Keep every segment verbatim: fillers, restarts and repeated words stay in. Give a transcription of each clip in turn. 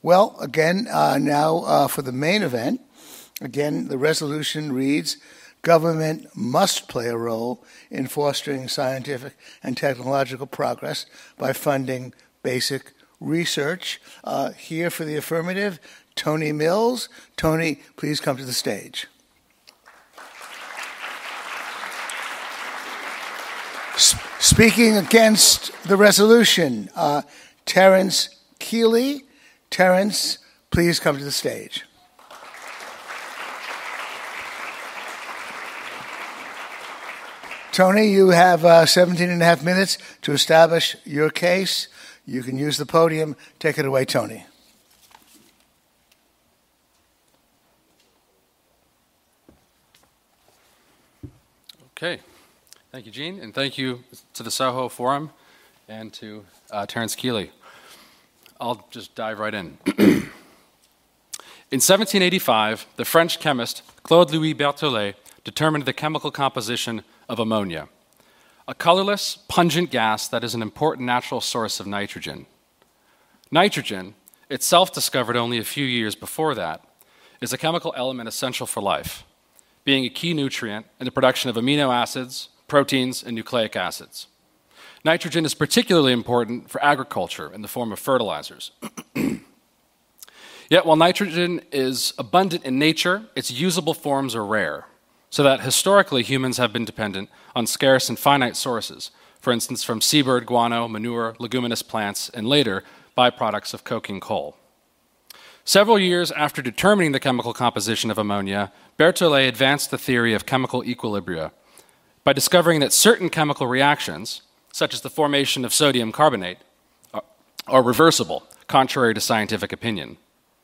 Well, again, uh, now uh, for the main event. Again, the resolution reads, government must play a role in fostering scientific and technological progress by funding basic research. Uh, here for the affirmative, Tony Mills. Tony, please come to the stage. S- speaking against the resolution, uh, Terence Keeley. Terence, please come to the stage. Tony, you have uh, seventeen and a half minutes to establish your case. You can use the podium. Take it away, Tony. Okay. Thank you, Gene, and thank you to the Soho Forum and to uh, Terence Keeley. I'll just dive right in. In seventeen eighty-five, the French chemist Claude-Louis Berthollet determined the chemical composition of ammonia, a colorless, pungent gas that is an important natural source of nitrogen. Nitrogen, itself discovered only a few years before that, is a chemical element essential for life, being a key nutrient in the production of amino acids, proteins, and nucleic acids. Nitrogen is particularly important for agriculture in the form of fertilizers. Yet while nitrogen is abundant in nature, its usable forms are rare, so that historically humans have been dependent on scarce and finite sources, for instance from seabird guano, manure, leguminous plants, and later byproducts of coking coal. Several years after determining the chemical composition of ammonia, Berthollet advanced the theory of chemical equilibria by discovering that certain chemical reactions, such as the formation of sodium carbonate, are, are reversible, contrary to scientific opinion.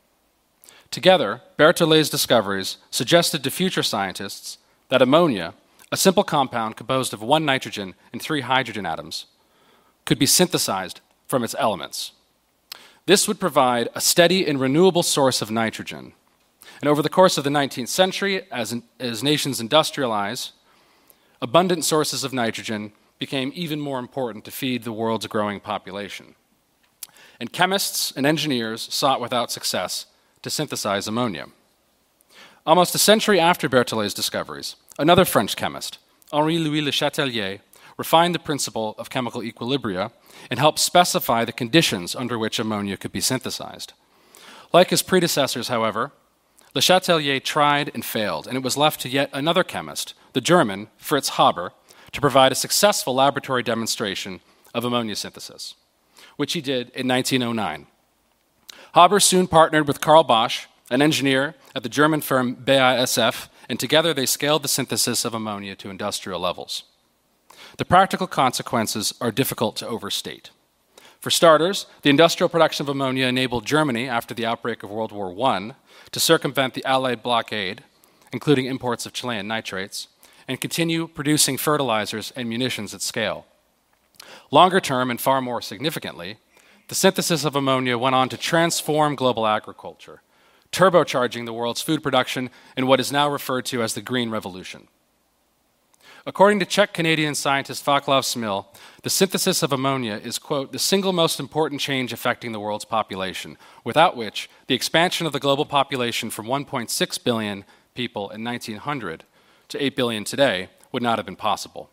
Together, Berthollet's discoveries suggested to future scientists that ammonia, a simple compound composed of one nitrogen and three hydrogen atoms, could be synthesized from its elements. This would provide a steady and renewable source of nitrogen. And over the course of the nineteenth century, as, in, as nations industrialize, abundant sources of nitrogen became even more important to feed the world's growing population. And chemists and engineers sought without success to synthesize ammonia. Almost a century after Berthollet's discoveries, another French chemist, Henri-Louis Le Chatelier, refined the principle of chemical equilibria and helped specify the conditions under which ammonia could be synthesized. Like his predecessors, however, Le Chatelier tried and failed, and it was left to yet another chemist, the German Fritz Haber, to provide a successful laboratory demonstration of ammonia synthesis, which he did in nineteen oh nine. Haber soon partnered with Karl Bosch, an engineer at the German firm B A S F, and together they scaled the synthesis of ammonia to industrial levels. The practical consequences are difficult to overstate. For starters, the industrial production of ammonia enabled Germany, after the outbreak of World War One, to circumvent the Allied blockade, including imports of Chilean nitrates, and continue producing fertilizers and munitions at scale. Longer term, and far more significantly, the synthesis of ammonia went on to transform global agriculture, turbocharging the world's food production in what is now referred to as the Green Revolution. According to Czech-Canadian scientist Václav Smil, the synthesis of ammonia is, quote, the single most important change affecting the world's population, without which the expansion of the global population from one point six billion people in nineteen hundred to eight billion today would not have been possible.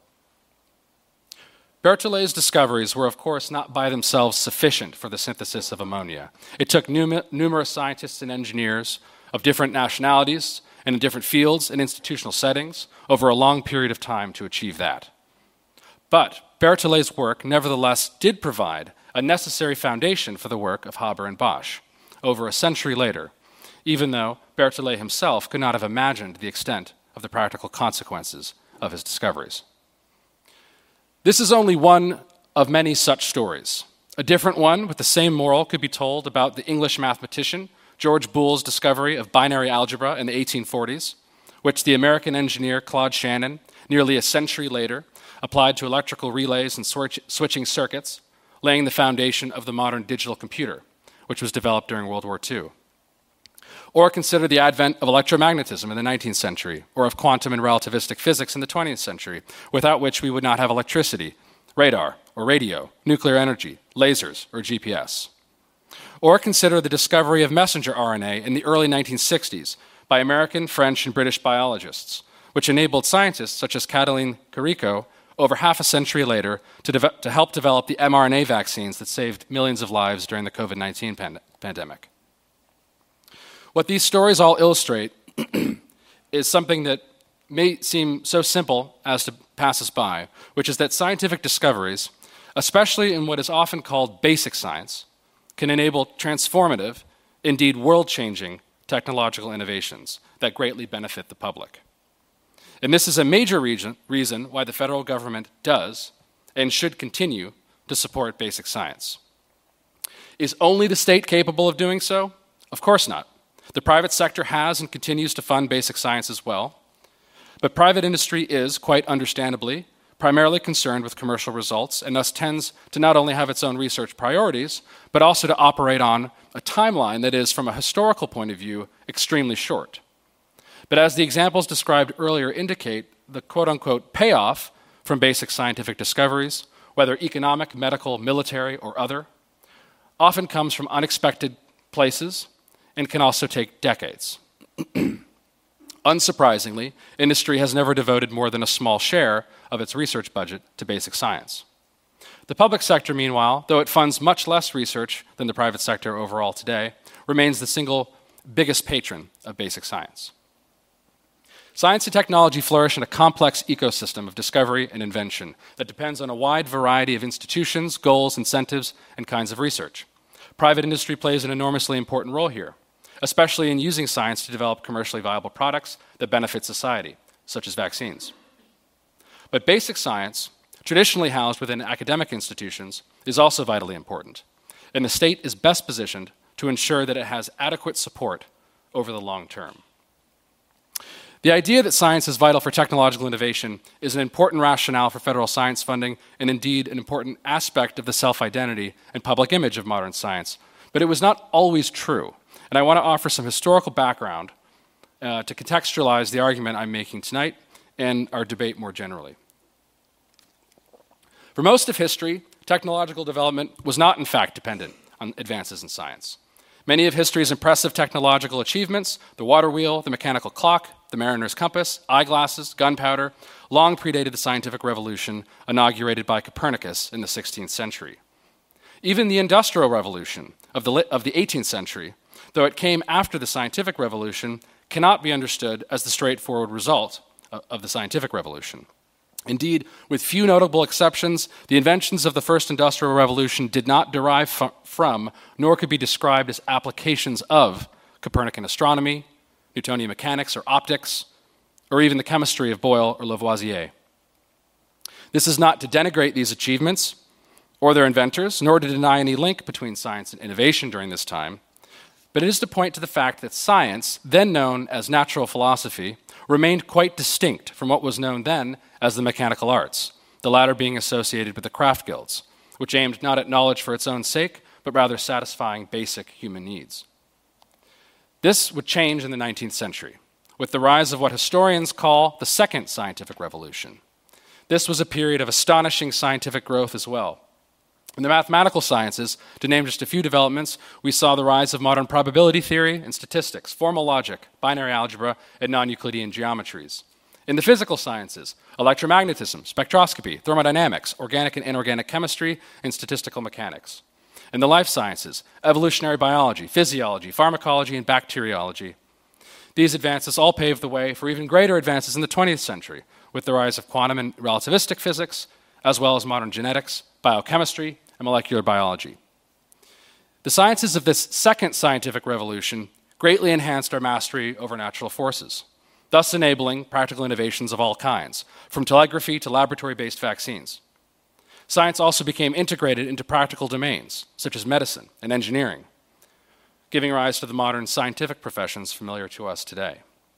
Berthollet's discoveries were, of course, not by themselves sufficient for the synthesis of ammonia. It took num- numerous scientists and engineers of different nationalities and in different fields and institutional settings over a long period of time to achieve that. But Berthollet's work, nevertheless, did provide a necessary foundation for the work of Haber and Bosch over a century later, even though Berthollet himself could not have imagined the extent of the practical consequences of his discoveries. This is only one of many such stories. A different one with the same moral could be told about the English mathematician George Boole's discovery of binary algebra in the eighteen forties, which the American engineer Claude Shannon, nearly a century later, applied to electrical relays and switch- switching circuits, laying the foundation of the modern digital computer, which was developed during World War Two. Or consider the advent of electromagnetism in the nineteenth century, or of quantum and relativistic physics in the twentieth century, without which we would not have electricity, radar, or radio, nuclear energy, lasers, or G P S. Or consider the discovery of messenger R N A in the early nineteen sixties by American, French, and British biologists, which enabled scientists such as Katalin Karikó over half a century later to, de- to help develop the mRNA vaccines that saved millions of lives during the COVID nineteen pand- pandemic. What these stories all illustrate is something that may seem so simple as to pass us by, which is that scientific discoveries, especially in what is often called basic science, can enable transformative, indeed world-changing, technological innovations that greatly benefit the public. And this is a major reason, reason why the federal government does and should continue to support basic science. Is only the state capable of doing so? Of course not. The private sector has and continues to fund basic science as well. But private industry is, quite understandably, primarily concerned with commercial results and thus tends to not only have its own research priorities, but also to operate on a timeline that is, from a historical point of view, extremely short. But as the examples described earlier indicate, the quote-unquote payoff from basic scientific discoveries, whether economic, medical, military, or other, often comes from unexpected places and can also take decades. Unsurprisingly, industry has never devoted more than a small share of its research budget to basic science. The public sector, meanwhile, though it funds much less research than the private sector overall today, remains the single biggest patron of basic science. Science and technology flourish in a complex ecosystem of discovery and invention that depends on a wide variety of institutions, goals, incentives, and kinds of research. Private industry plays an enormously important role here, especially in using science to develop commercially viable products that benefit society, such as vaccines. But basic science, traditionally housed within academic institutions, is also vitally important, and the state is best positioned to ensure that it has adequate support over the long term. The idea that science is vital for technological innovation is an important rationale for federal science funding and indeed an important aspect of the self-identity and public image of modern science. But it was not always true, and I want to offer some historical background uh, to contextualize the argument I'm making tonight and our debate more generally. For most of history, technological development was not in fact dependent on advances in science. Many of history's impressive technological achievements, the water wheel, the mechanical clock, the mariner's compass, eyeglasses, gunpowder, long predated the scientific revolution inaugurated by Copernicus in the sixteenth century. Even the Industrial Revolution of the, of the eighteenth century, though it came after the scientific revolution, cannot be understood as the straightforward result of, of the scientific revolution. Indeed, with few notable exceptions, the inventions of the first industrial revolution did not derive f- from, nor could be described as applications of, Copernican astronomy, Newtonian mechanics or optics, or even the chemistry of Boyle or Lavoisier. This is not to denigrate these achievements or their inventors, nor to deny any link between science and innovation during this time, but it is to point to the fact that science, then known as natural philosophy, remained quite distinct from what was known then as the mechanical arts, the latter being associated with the craft guilds, which aimed not at knowledge for its own sake, but rather satisfying basic human needs. This would change in the nineteenth century, with the rise of what historians call the Second Scientific Revolution. This was a period of astonishing scientific growth as well. In the mathematical sciences, to name just a few developments, we saw the rise of modern probability theory and statistics, formal logic, binary algebra, and non-Euclidean geometries. In the physical sciences, electromagnetism, spectroscopy, thermodynamics, organic and inorganic chemistry, and statistical mechanics. In the life sciences, evolutionary biology, physiology, pharmacology, and bacteriology. These advances all paved the way for even greater advances in the twentieth century, with the rise of quantum and relativistic physics, as well as modern genetics, biochemistry, and molecular biology. The sciences of this second scientific revolution greatly enhanced our mastery over natural forces, thus enabling practical innovations of all kinds, from telegraphy to laboratory-based vaccines. Science also became integrated into practical domains, such as medicine and engineering, giving rise to the modern scientific professions familiar to us today.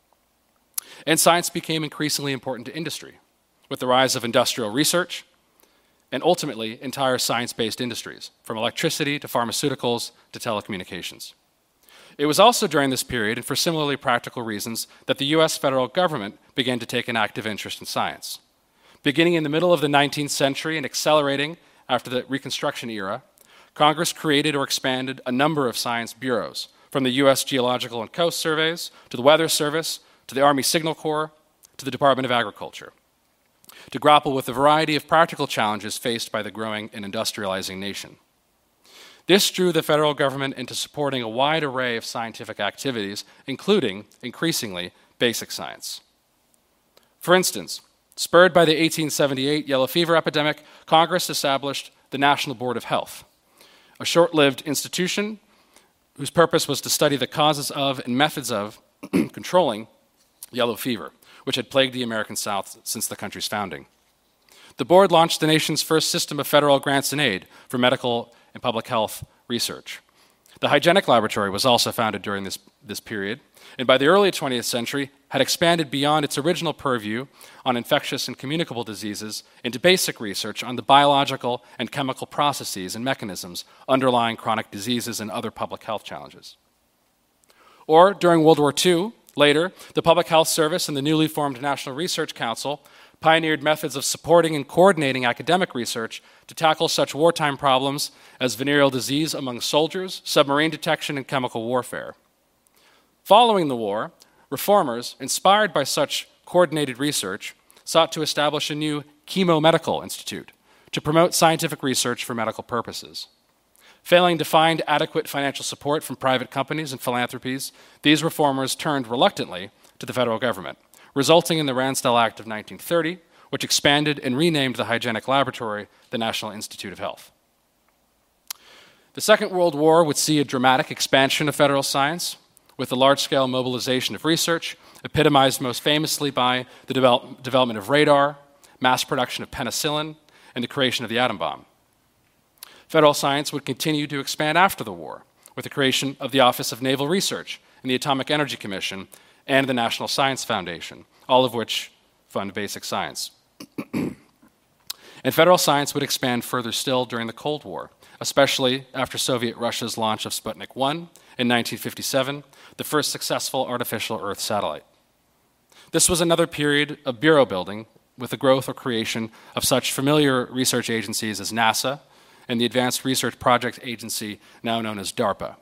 And science became increasingly important to industry, with the rise of industrial research, and ultimately entire science-based industries, from electricity to pharmaceuticals to telecommunications. It was also during this period, and for similarly practical reasons, that the U S federal government began to take an active interest in science. Beginning in the middle of the nineteenth century and accelerating after the Reconstruction era, Congress created or expanded a number of science bureaus, from the U S Geological and Coast Surveys, to the Weather Service, to the Army Signal Corps, to the Department of Agriculture, to grapple with the variety of practical challenges faced by the growing and industrializing nation. This drew the federal government into supporting a wide array of scientific activities, including, increasingly, basic science. For instance, spurred by the eighteen seventy-eight yellow fever epidemic, Congress established the National Board of Health, a short-lived institution whose purpose was to study the causes of and methods of controlling yellow fever, which had plagued the American South since the country's founding. The board launched the nation's first system of federal grants and aid for medical and public health research. The Hygienic Laboratory was also founded during this, this period, and by the early twentieth century had expanded beyond its original purview on infectious and communicable diseases into basic research on the biological and chemical processes and mechanisms underlying chronic diseases and other public health challenges. Or during World War Two, later, the Public Health Service and the newly formed National Research Council pioneered methods of supporting and coordinating academic research to tackle such wartime problems as venereal disease among soldiers, submarine detection, and chemical warfare. Following the war, reformers, inspired by such coordinated research, sought to establish a new chemomedical institute to promote scientific research for medical purposes. Failing to find adequate financial support from private companies and philanthropies, these reformers turned reluctantly to the federal government, resulting in the Ransdell Act of nineteen thirty, which expanded and renamed the Hygienic Laboratory the National Institute of Health. The Second World War would see a dramatic expansion of federal science, with the large-scale mobilization of research, epitomized most famously by the develop- development of radar, mass production of penicillin, and the creation of the atom bomb. Federal science would continue to expand after the war, with the creation of the Office of Naval Research and the Atomic Energy Commission and the National Science Foundation, all of which fund basic science. And federal science would expand further still during the Cold War, especially after Soviet Russia's launch of Sputnik one in nineteen fifty-seven, the first successful artificial Earth satellite. This was another period of bureau building with the growth or creation of such familiar research agencies as NASA and the Advanced Research Projects Agency, now known as DARPA.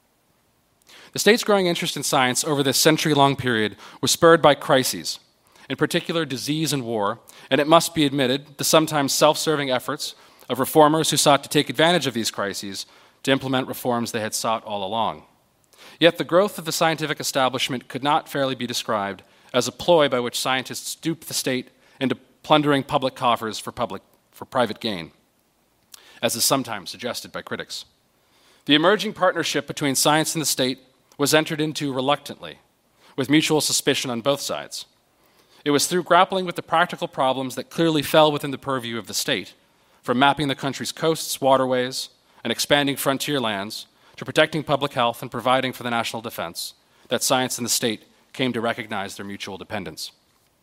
The state's growing interest in science over this century-long period was spurred by crises, in particular disease and war, and it must be admitted the sometimes self-serving efforts of reformers who sought to take advantage of these crises to implement reforms they had sought all along. Yet the growth of the scientific establishment could not fairly be described as a ploy by which scientists duped the state into plundering public coffers for, public, for private gain, as is sometimes suggested by critics. The emerging partnership between science and the state was entered into reluctantly, with mutual suspicion on both sides. It was through grappling with the practical problems that clearly fell within the purview of the state, from mapping the country's coasts, waterways, and expanding frontier lands, to protecting public health and providing for the national defense, that science and the state came to recognize their mutual dependence.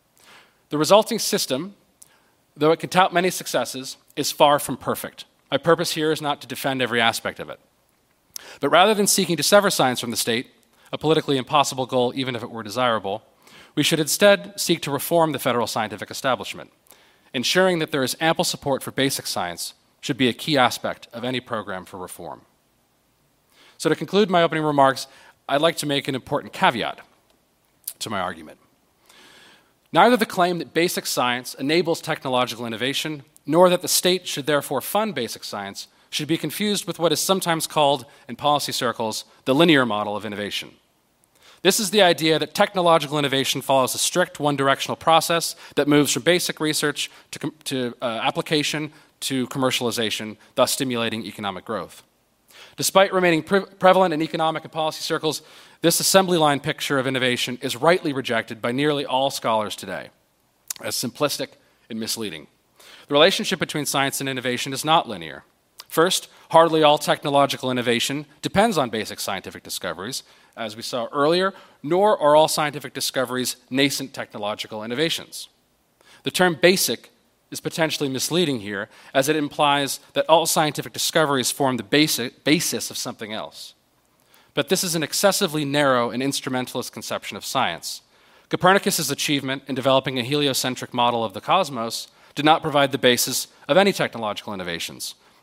The resulting system, though it can tout many successes, is far from perfect. My purpose here is not to defend every aspect of it. But rather than seeking to sever science from the state, a politically impossible goal even if it were desirable, we should instead seek to reform the federal scientific establishment. Ensuring that there is ample support for basic science should be a key aspect of any program for reform. So to conclude my opening remarks, I'd like to make an important caveat to my argument. Neither the claim that basic science enables technological innovation, nor that the state should therefore fund basic science, should be confused with what is sometimes called, in policy circles, the linear model of innovation. This is the idea that technological innovation follows a strict one-directional process that moves from basic research to, to uh, application to commercialization, thus stimulating economic growth. Despite remaining pre- prevalent in economic and policy circles, this assembly line picture of innovation is rightly rejected by nearly all scholars today as simplistic and misleading. The relationship between science and innovation is not linear. First, hardly all technological innovation depends on basic scientific discoveries, as we saw earlier, nor are all scientific discoveries nascent technological innovations. The term basic is potentially misleading here, as it implies that all scientific discoveries form the basic, basis of something else. But this is an excessively narrow and instrumentalist conception of science. Copernicus's achievement in developing a heliocentric model of the cosmos did not provide the basis of any technological innovations,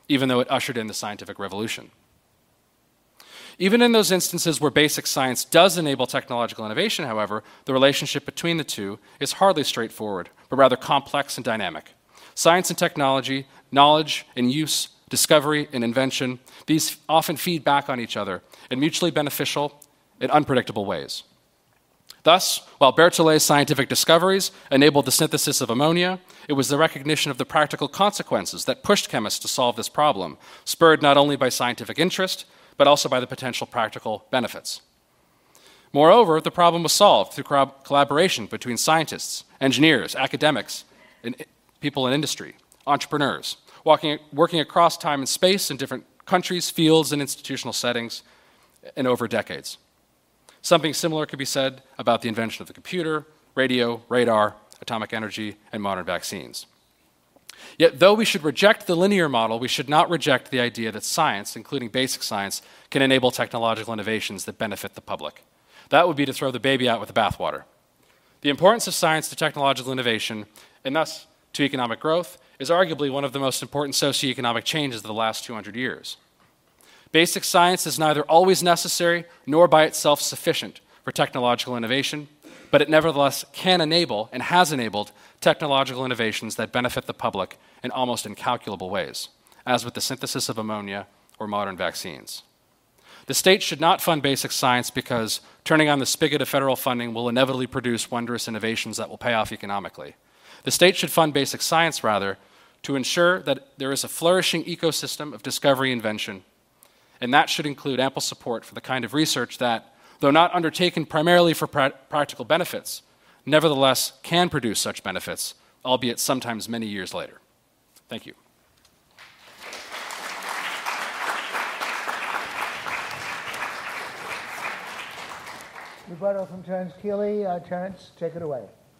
even though it ushered in the scientific revolution. Even in those instances where basic science does enable technological innovation, however, the relationship between the two is hardly straightforward, but rather complex and dynamic. Science and technology, knowledge and use, discovery and invention, these often feed back on each other in mutually beneficial and unpredictable ways. Thus, while Berthollet's scientific discoveries enabled the synthesis of ammonia, it was the recognition of the practical consequences that pushed chemists to solve this problem, spurred not only by scientific interest, but also by the potential practical benefits. Moreover, the problem was solved through collaboration between scientists, engineers, academics, and people in industry, entrepreneurs, walking, working across time and space in different countries, fields, and institutional settings, and over decades. Something similar could be said about the invention of the computer, radio, radar, atomic energy, and modern vaccines. Yet, though we should reject the linear model, we should not reject the idea that science, including basic science, can enable technological innovations that benefit the public. That would be to throw the baby out with the bathwater. The importance of science to technological innovation, and thus to economic growth, is arguably one of the most important socioeconomic changes of the last two hundred years. Basic science is neither always necessary nor by itself sufficient for technological innovation, but it nevertheless can enable and has enabled technological innovations that benefit the public in almost incalculable ways, as with the synthesis of ammonia or modern vaccines. The state should not fund basic science because turning on the spigot of federal funding will inevitably produce wondrous innovations that will pay off economically. The state should fund basic science, rather, to ensure that there is a flourishing ecosystem of discovery and invention, and that should include ample support for the kind of research that, though not undertaken primarily for pra- practical benefits, nevertheless can produce such benefits, albeit sometimes many years later. Thank you. Rebuttal from Terence Keeley. Uh, Terence, take it away.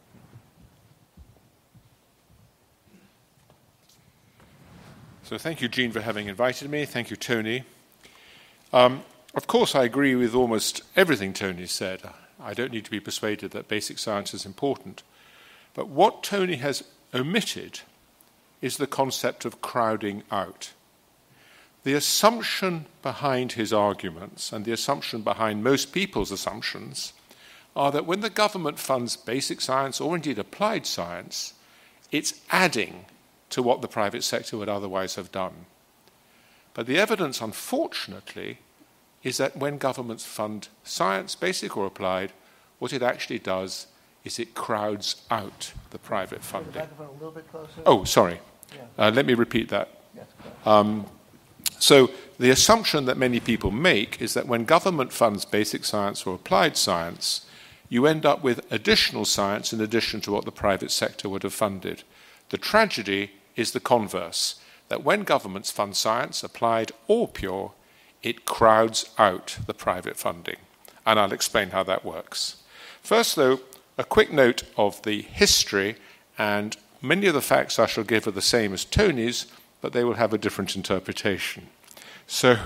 So thank you, Jean, for having invited me. Thank you, Tony. Um, of course, I agree with almost everything Tony said. I don't need to be persuaded that basic science is important. But what Tony has omitted is the concept of crowding out. The assumption behind his arguments, and the assumption behind most people's assumptions, are that when the government funds basic science, or indeed applied science, it's adding to what the private sector would otherwise have done. But the evidence, unfortunately, is that when governments fund science, basic or applied, what it actually does is it crowds out the private funding. A little bit closer. Oh, sorry. Yeah. Uh, let me repeat that. Yes, um, so the assumption that many people make is that when government funds basic science or applied science, you end up with additional science in addition to what the private sector would have funded. The tragedy is the converse, that when governments fund science, applied or pure, it crowds out the private funding. And I'll explain how that works. First, though, a quick note of the history, and many of the facts I shall give are the same as Tony's, but they will have a different interpretation. So,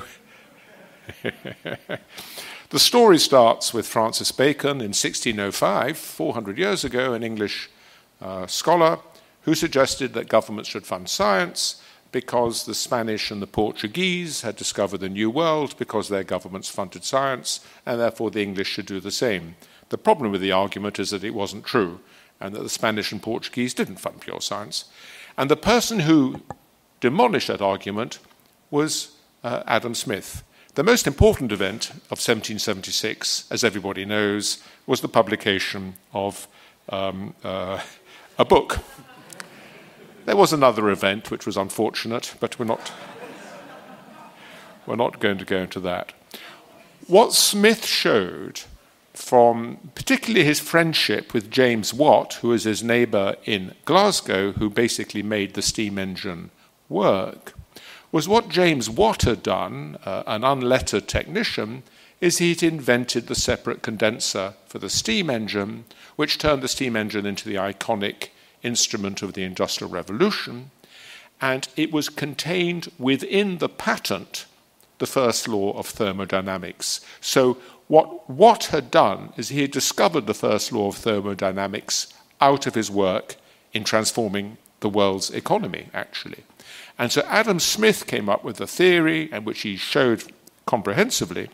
the story starts with Francis Bacon in sixteen oh five, four hundred years ago, an English uh, scholar who suggested that governments should fund science because the Spanish and the Portuguese had discovered the New World because their governments funded science, and therefore the English should do the same. The problem with the argument is that it wasn't true, and that the Spanish and Portuguese didn't fund pure science. And the person who demolished that argument was uh, Adam Smith. The most important event of seventeen seventy-six, as everybody knows, was the publication of um, uh, a book. There was another event which was unfortunate, but we're not, we're not going to go into that. What Smith showed from particularly his friendship with James Watt, who was his neighbour in Glasgow, who basically made the steam engine work, was what James Watt had done, uh, an unlettered technician, is he'd invented the separate condenser for the steam engine, which turned the steam engine into the iconic instrument of the Industrial Revolution, and it was contained within the patent, the first law of thermodynamics. So what Watt had done is he had discovered the first law of thermodynamics out of his work in transforming the world's economy, actually. And so Adam Smith came up with a theory, and which he showed comprehensively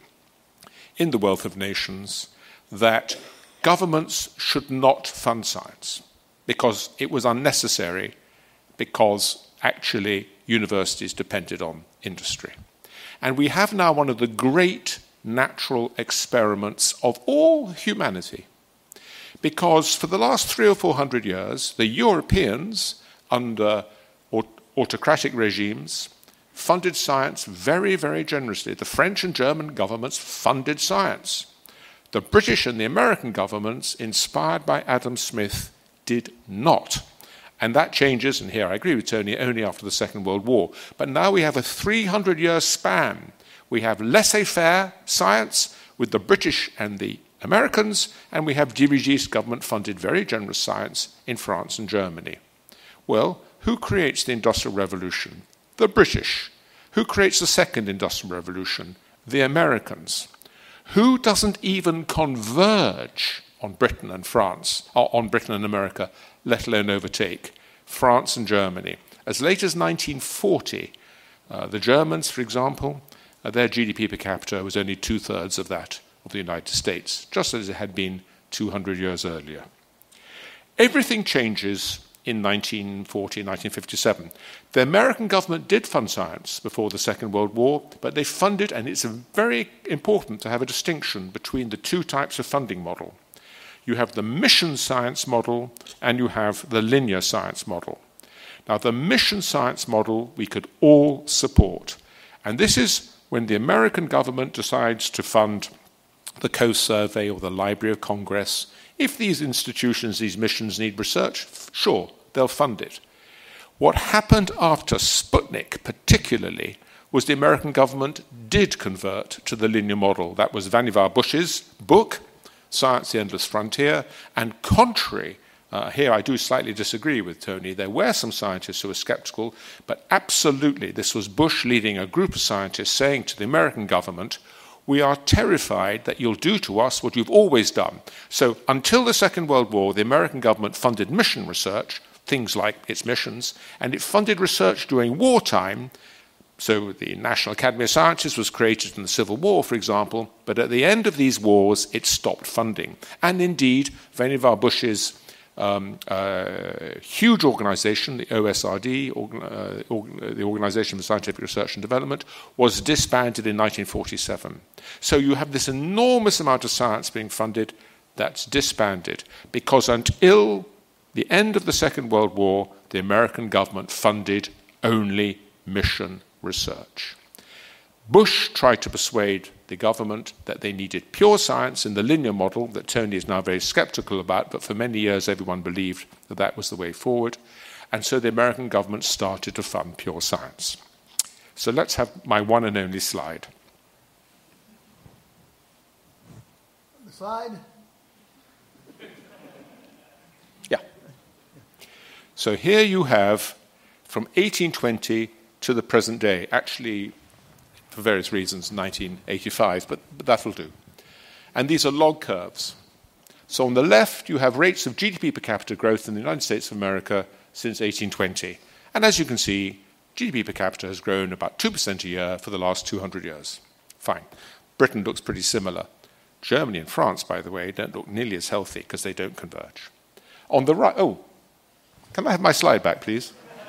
in The Wealth of Nations, that governments should not fund science because it was unnecessary, because actually universities depended on industry. And we have now one of the great natural experiments of all humanity, because for the last three or four hundred years, the Europeans, under autocratic regimes, funded science very, very generously. The French and German governments funded science. The British and the American governments, inspired by Adam Smith, did not. And that changes, and here I agree with Tony, only after the Second World War. But now we have a three hundred year span. We have laissez-faire science with the British and the Americans, and we have dirigiste government-funded, very generous science in France and Germany. Well, who creates the Industrial Revolution? The British. Who creates the Second Industrial Revolution? The Americans. Who doesn't even converge on Britain and France, or on Britain and America, let alone overtake? France and Germany. As late as nineteen forty, uh, the Germans, for example, uh, their G D P per capita was only two-thirds of that of the United States, just as it had been two hundred years earlier. Everything changes in nineteen forty, nineteen fifty-seven. The American government did fund science before the Second World War, but they funded, and it's very important to have a distinction between the two types of funding model. You have the mission science model, and you have the linear science model. Now, the mission science model we could all support. And this is when the American government decides to fund the Coast Survey or the Library of Congress. If these institutions, these missions need research, sure, they'll fund it. What happened after Sputnik, particularly, was the American government did convert to the linear model. That was Vannevar Bush's book, Science, the Endless Frontier, and contrary, uh, here I do slightly disagree with Tony, there were some scientists who were skeptical, but absolutely this was Bush leading a group of scientists saying to the American government, we are terrified that you'll do to us what you've always done. So until the Second World War, the American government funded mission research, things like its missions, and it funded research during wartime. So the National Academy of Sciences was created in the Civil War, for example, but at the end of these wars, it stopped funding. And indeed, Vannevar Bush's um, uh, huge organization, the O S R D, organ, uh, organ, uh, the Organization for Scientific Research and Development, was disbanded in nineteen forty-seven. So you have this enormous amount of science being funded that's disbanded, because until the end of the Second World War, the American government funded only mission research. Bush tried to persuade the government that they needed pure science in the linear model that Tony is now very skeptical about, but for many years everyone believed that that was the way forward. And so the American government started to fund pure science. So let's have my one and only slide. The slide? Yeah. So here you have from eighteen twenty to the present day, actually, for various reasons, nineteen eighty-five, but, but that'll do. And these are log curves. So on the left, you have rates of G D P per capita growth in the United States of America since eighteen twenty. And as you can see, G D P per capita has grown about two percent a year for the last two hundred years. Fine. Britain looks pretty similar. Germany and France, by the way, don't look nearly as healthy because they don't converge. On the right, oh, can I have my slide back, please?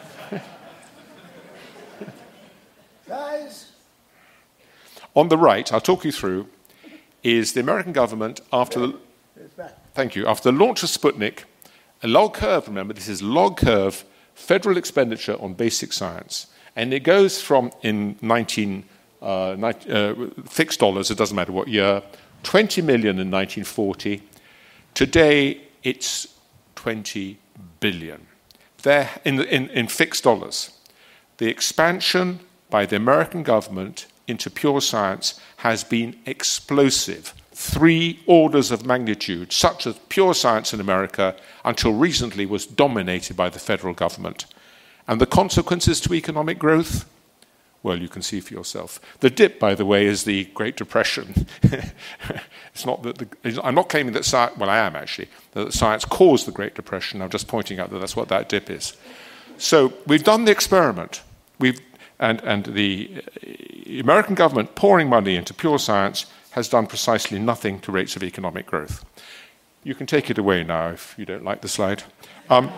Guys. On the right, I'll talk you through, is the American government after the, thank you, after the launch of Sputnik, a log curve, remember, this is log curve, federal expenditure on basic science. And it goes from, in nineteen, uh, uh, fixed dollars, it doesn't matter what year, twenty million in nineteen forty. Today, it's twenty billion. There, in, in, in fixed dollars. The expansion by the American government into pure science has been explosive. Three orders of magnitude, such as pure science in America, until recently was dominated by the federal government. And the consequences to economic growth? Well, you can see for yourself. The dip, by the way, is the Great Depression. It's not that the, I'm not claiming that science, well, I am actually, that science caused the Great Depression. I'm just pointing out that that's what that dip is. So we've done the experiment. we've, and, and the American government pouring money into pure science has done precisely nothing to rates of economic growth. You can take it away now if you don't like the slide. Um,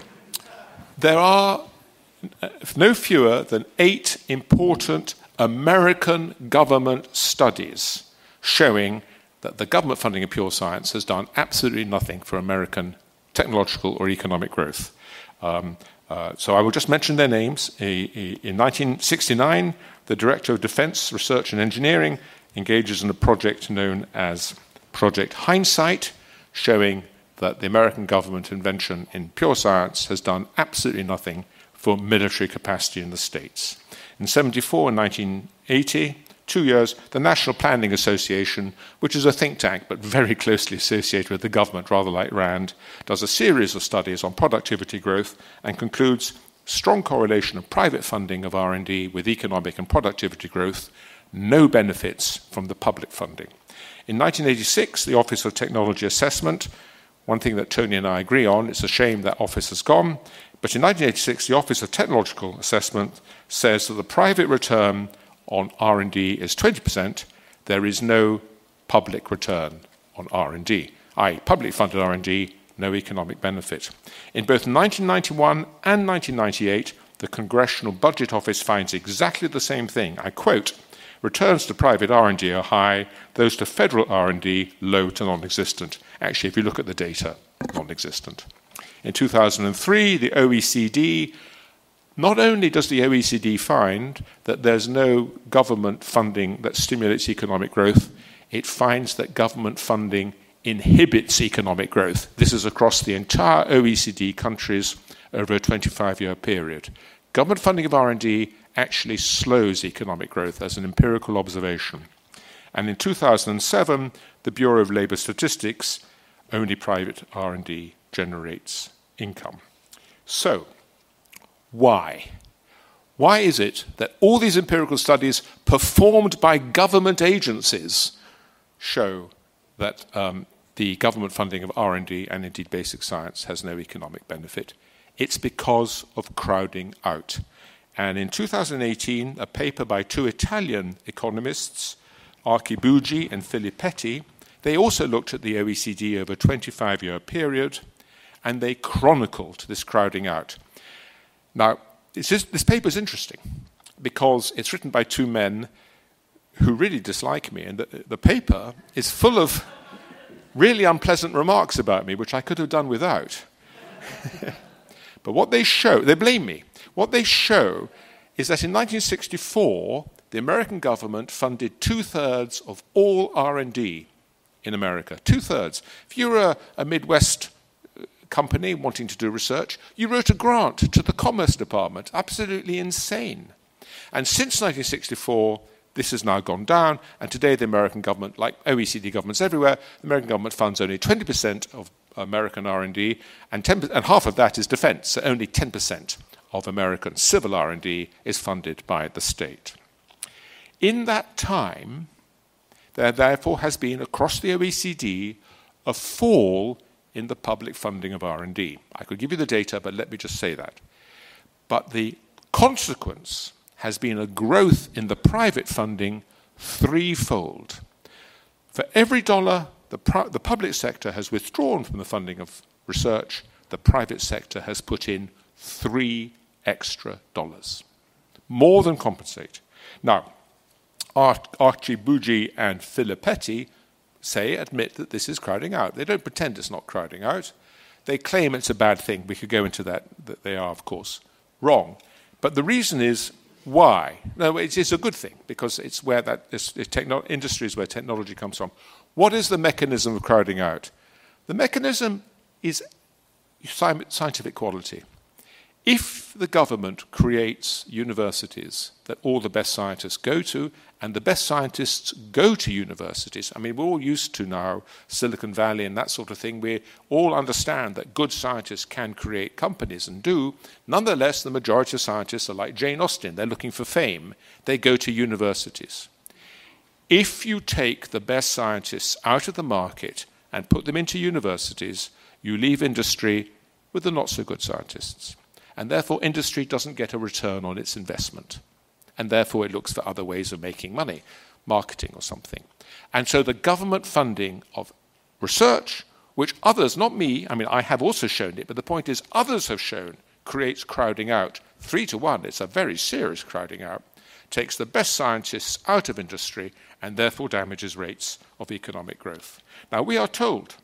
there are no fewer than eight important American government studies showing that the government funding of pure science has done absolutely nothing for American technological or economic growth. Um, uh, so I will just mention their names. In nineteen sixty-nine, the Director of Defense Research and Engineering engages in a project known as Project Hindsight, showing that the American government invention in pure science has done absolutely nothing for military capacity in the States. In seventy-four and nineteen eighty, two years, the National Planning Association, which is a think tank but very closely associated with the government, rather like RAND, does a series of studies on productivity growth and concludes strong correlation of private funding of R and D with economic and productivity growth, no benefits from the public funding. In nineteen eighty-six, the Office of Technology Assessment, one thing that Tony and I agree on, it's a shame that office has gone, but in nineteen eighty-six, the Office of Technological Assessment says that the private return on R and D is twenty percent, there is no public return on R and D, that is publicly funded R and D, no economic benefit. In both nineteen ninety-one and nineteen ninety-eight, the Congressional Budget Office finds exactly the same thing. I quote, returns to private R and D are high, those to federal R and D low to non-existent. Actually, if you look at the data, non-existent. In two thousand three, the O E C D, not only does the O E C D find that there's no government funding that stimulates economic growth, it finds that government funding inhibits economic growth. This is across the entire O E C D countries over a twenty-five-year period. Government funding of R and D actually slows economic growth as an empirical observation. And in two thousand seven, the Bureau of Labor Statistics, only private R and D generates income. So, why? Why is it that all these empirical studies performed by government agencies show that um, the government funding of R and D and indeed basic science has no economic benefit? It's because of crowding out. And in two thousand eighteen, a paper by two Italian economists, Archibugi and Filippetti, they also looked at the O E C D over a twenty-five-year period, and they chronicled this crowding out. Now, this, is, this paper is interesting because it's written by two men who really dislike me, and the, the paper is full of really unpleasant remarks about me, which I could have done without. But what they show, they blame me. What they show is that in nineteen sixty-four, the American government funded two-thirds of all R and D in America. Two-thirds. If you're a, a Midwest company wanting to do research, you wrote a grant to the Commerce Department. Absolutely insane. And since nineteen sixty-four, this has now gone down, and today the American government, like O E C D governments everywhere, the American government funds only twenty percent of American R and D, and, ten, and half of that is defense, so only ten percent of American civil R and D is funded by the state. In that time, there therefore has been, across the O E C D, a fall in the public funding of R and D. I could give you the data, but let me just say that. But the consequence has been a growth in the private funding threefold. For every dollar the, pri- the public sector has withdrawn from the funding of research, the private sector has put in three extra dollars. More than compensate. Now, Archibugi and Filippetti say, admit that this is crowding out. They don't pretend it's not crowding out. They claim it's a bad thing. We could go into that, that they are, of course, wrong. But the reason is why? No, it's, it's a good thing, because it's where that it's, it's techno- industries where technology comes from. What is the mechanism of crowding out? The mechanism is scientific quality. If the government creates universities that all the best scientists go to, and the best scientists go to universities, I mean, we're all used to now Silicon Valley and that sort of thing. We all understand that good scientists can create companies and do. Nonetheless, the majority of scientists are like Jane Austen. They're looking for fame. They go to universities. If you take the best scientists out of the market and put them into universities, you leave industry with the not-so-good scientists. And therefore, industry doesn't get a return on its investment. And therefore, it looks for other ways of making money, marketing or something. And so the government funding of research, which others, not me, I mean, I have also shown it, but the point is others have shown, creates crowding out. Three to one, it's a very serious crowding out, takes the best scientists out of industry and therefore damages rates of economic growth. Now, we are told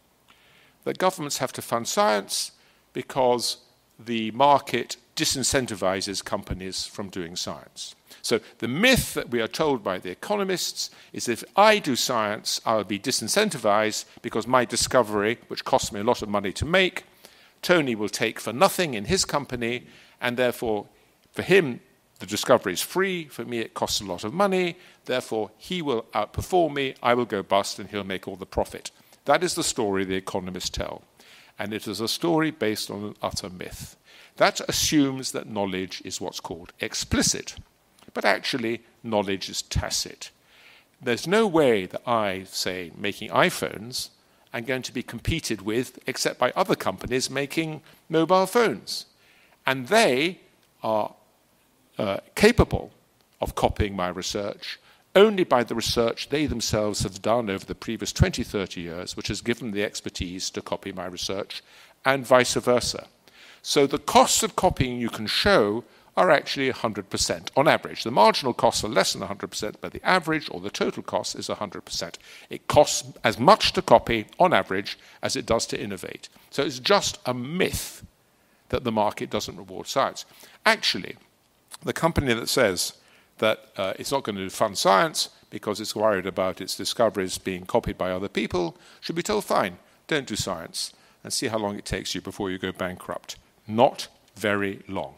that governments have to fund science because the market disincentivizes companies from doing science. So the myth that we are told by the economists is if I do science, I'll be disincentivized because my discovery, which costs me a lot of money to make, Tony will take for nothing in his company, and therefore, for him, the discovery is free. For me, it costs a lot of money. Therefore, he will outperform me, I will go bust, and he'll make all the profit. That is the story the economists tell. And it is a story based on an utter myth. That assumes that knowledge is what's called explicit. But actually, knowledge is tacit. There's no way that I, say, making iPhones, am going to be competed with except by other companies making mobile phones. And they are uh, capable of copying my research only by the research they themselves have done over the previous twenty, thirty years, which has given them the expertise to copy my research, and vice versa. So the costs of copying you can show are actually one hundred percent on average. The marginal costs are less than one hundred percent, but the average or the total cost is one hundred percent. It costs as much to copy on average as it does to innovate. So it's just a myth that the market doesn't reward science. Actually, the company that says that uh, it's not going to fund science because it's worried about its discoveries being copied by other people should be told, fine, don't do science and see how long it takes you before you go bankrupt. Not very long.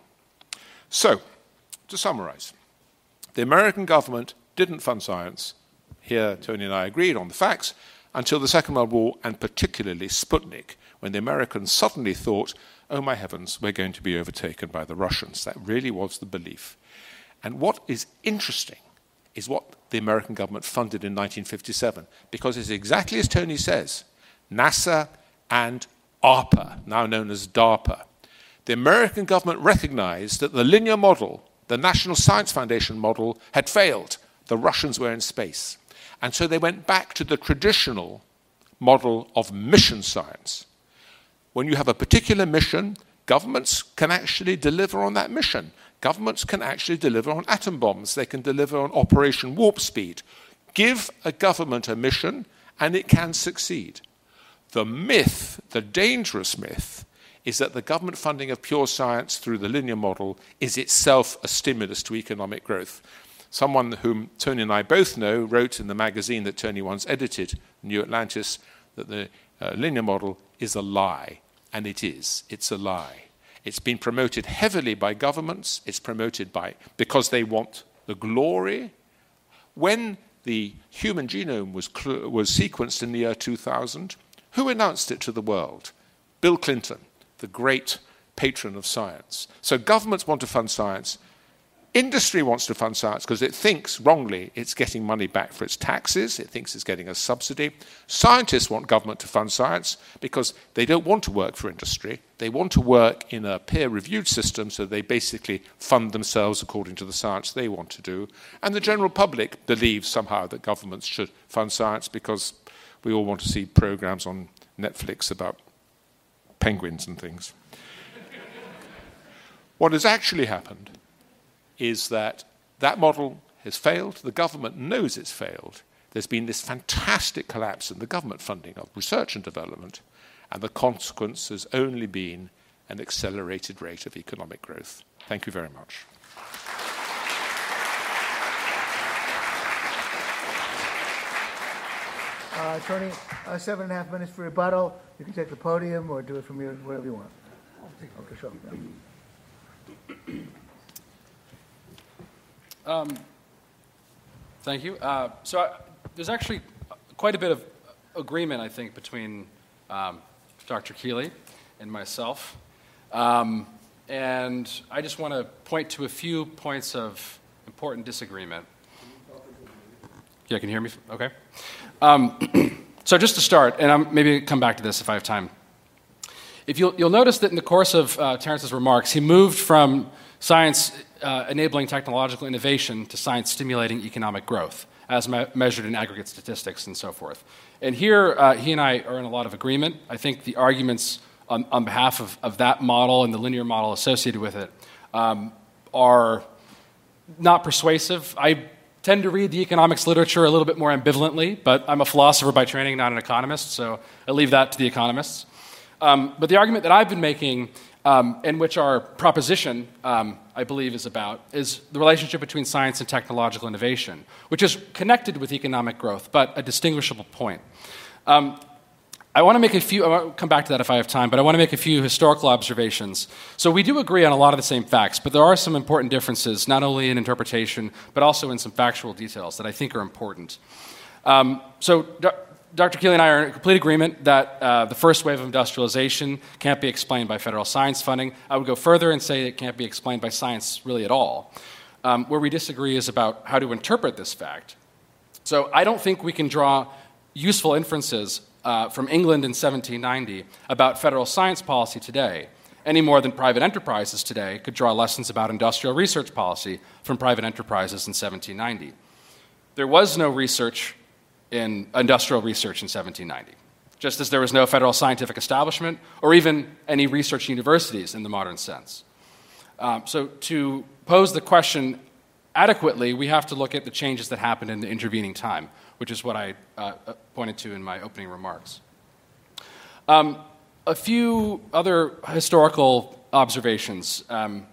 So, to summarize, the American government didn't fund science. Here, Tony and I agreed on the facts until the Second World War, and particularly Sputnik, when the Americans suddenly thought, oh my heavens, we're going to be overtaken by the Russians. That really was the belief. And what is interesting is what the American government funded in nineteen fifty-seven, because it's exactly as Tony says, NASA and ARPA, now known as DARPA. The American government recognized that the linear model, the National Science Foundation model, had failed. The Russians were in space. And so they went back to the traditional model of mission science. When you have a particular mission, governments can actually deliver on that mission. Governments can actually deliver on atom bombs. They can deliver on Operation Warp Speed. Give a government a mission, and it can succeed. The myth, the dangerous myth, is that the government funding of pure science through the linear model is itself a stimulus to economic growth. Someone whom Tony and I both know wrote in the magazine that Tony once edited, New Atlantis, that the uh, linear model is a lie. And it is. It's a lie. It's been promoted heavily by governments. It's promoted by because they want the glory. When the human genome was, cl- was sequenced in the year two thousand, who announced it to the world? Bill Clinton, the great patron of science. So governments want to fund science. Industry wants to fund science because it thinks, wrongly, it's getting money back for its taxes. It thinks it's getting a subsidy. Scientists want government to fund science because they don't want to work for industry. They want to work in a peer-reviewed system, so they basically fund themselves according to the science they want to do. And the general public believes somehow that governments should fund science because we all want to see programs on Netflix about penguins and things. What has actually happened is that that model has failed. The government knows it's failed. There's been this fantastic collapse in the government funding of research and development, and the consequence has only been an accelerated rate of economic growth. Thank you very much. Uh, Tony, uh, seven and a half minutes for rebuttal. You can take the podium or do it from here, wherever you want. Okay, sure. Yeah. Um, thank you. Uh, so I, there's actually quite a bit of agreement, I think, between um, Doctor Keeley and myself. Um, and I just want to point to a few points of important disagreement. Yeah, can you hear me? Okay. Um, so just to start, and I'm maybe come back to this if I have time. if you'll, you'll notice that in the course of uh, Terence's remarks, he moved from science uh, enabling technological innovation to science stimulating economic growth, as me- measured in aggregate statistics and so forth. And here, uh, he and I are in a lot of agreement. I think the arguments on, on behalf of, of that model and the linear model associated with it um, are not persuasive. I tend to read the economics literature a little bit more ambivalently, but I'm a philosopher by training, not an economist, so I leave that to the economists. Um, but the argument that I've been making, um, and which our proposition, um, I believe, is about, is the relationship between science and technological innovation, which is connected with economic growth, but a distinguishable point. Um, I want to make a few, I'll come back to that if I have time, but I want to make a few historical observations. So we do agree on a lot of the same facts, but there are some important differences, not only in interpretation, but also in some factual details that I think are important. Um, so Doctor Keeley and I are in complete agreement that uh, the first wave of industrialization can't be explained by federal science funding. I would go further and say it can't be explained by science really at all. Um, where we disagree is about how to interpret this fact. So I don't think we can draw useful inferences Uh, from England in seventeen ninety about federal science policy today, any more than private enterprises today could draw lessons about industrial research policy from private enterprises in seventeen ninety. There was no research in industrial research in seventeen ninety, just as there was no federal scientific establishment or even any research universities in the modern sense. Um, so to pose the question adequately, we have to look at the changes that happened in the intervening time, which is what I uh, pointed to in my opening remarks. Um, a few other historical observations. Um,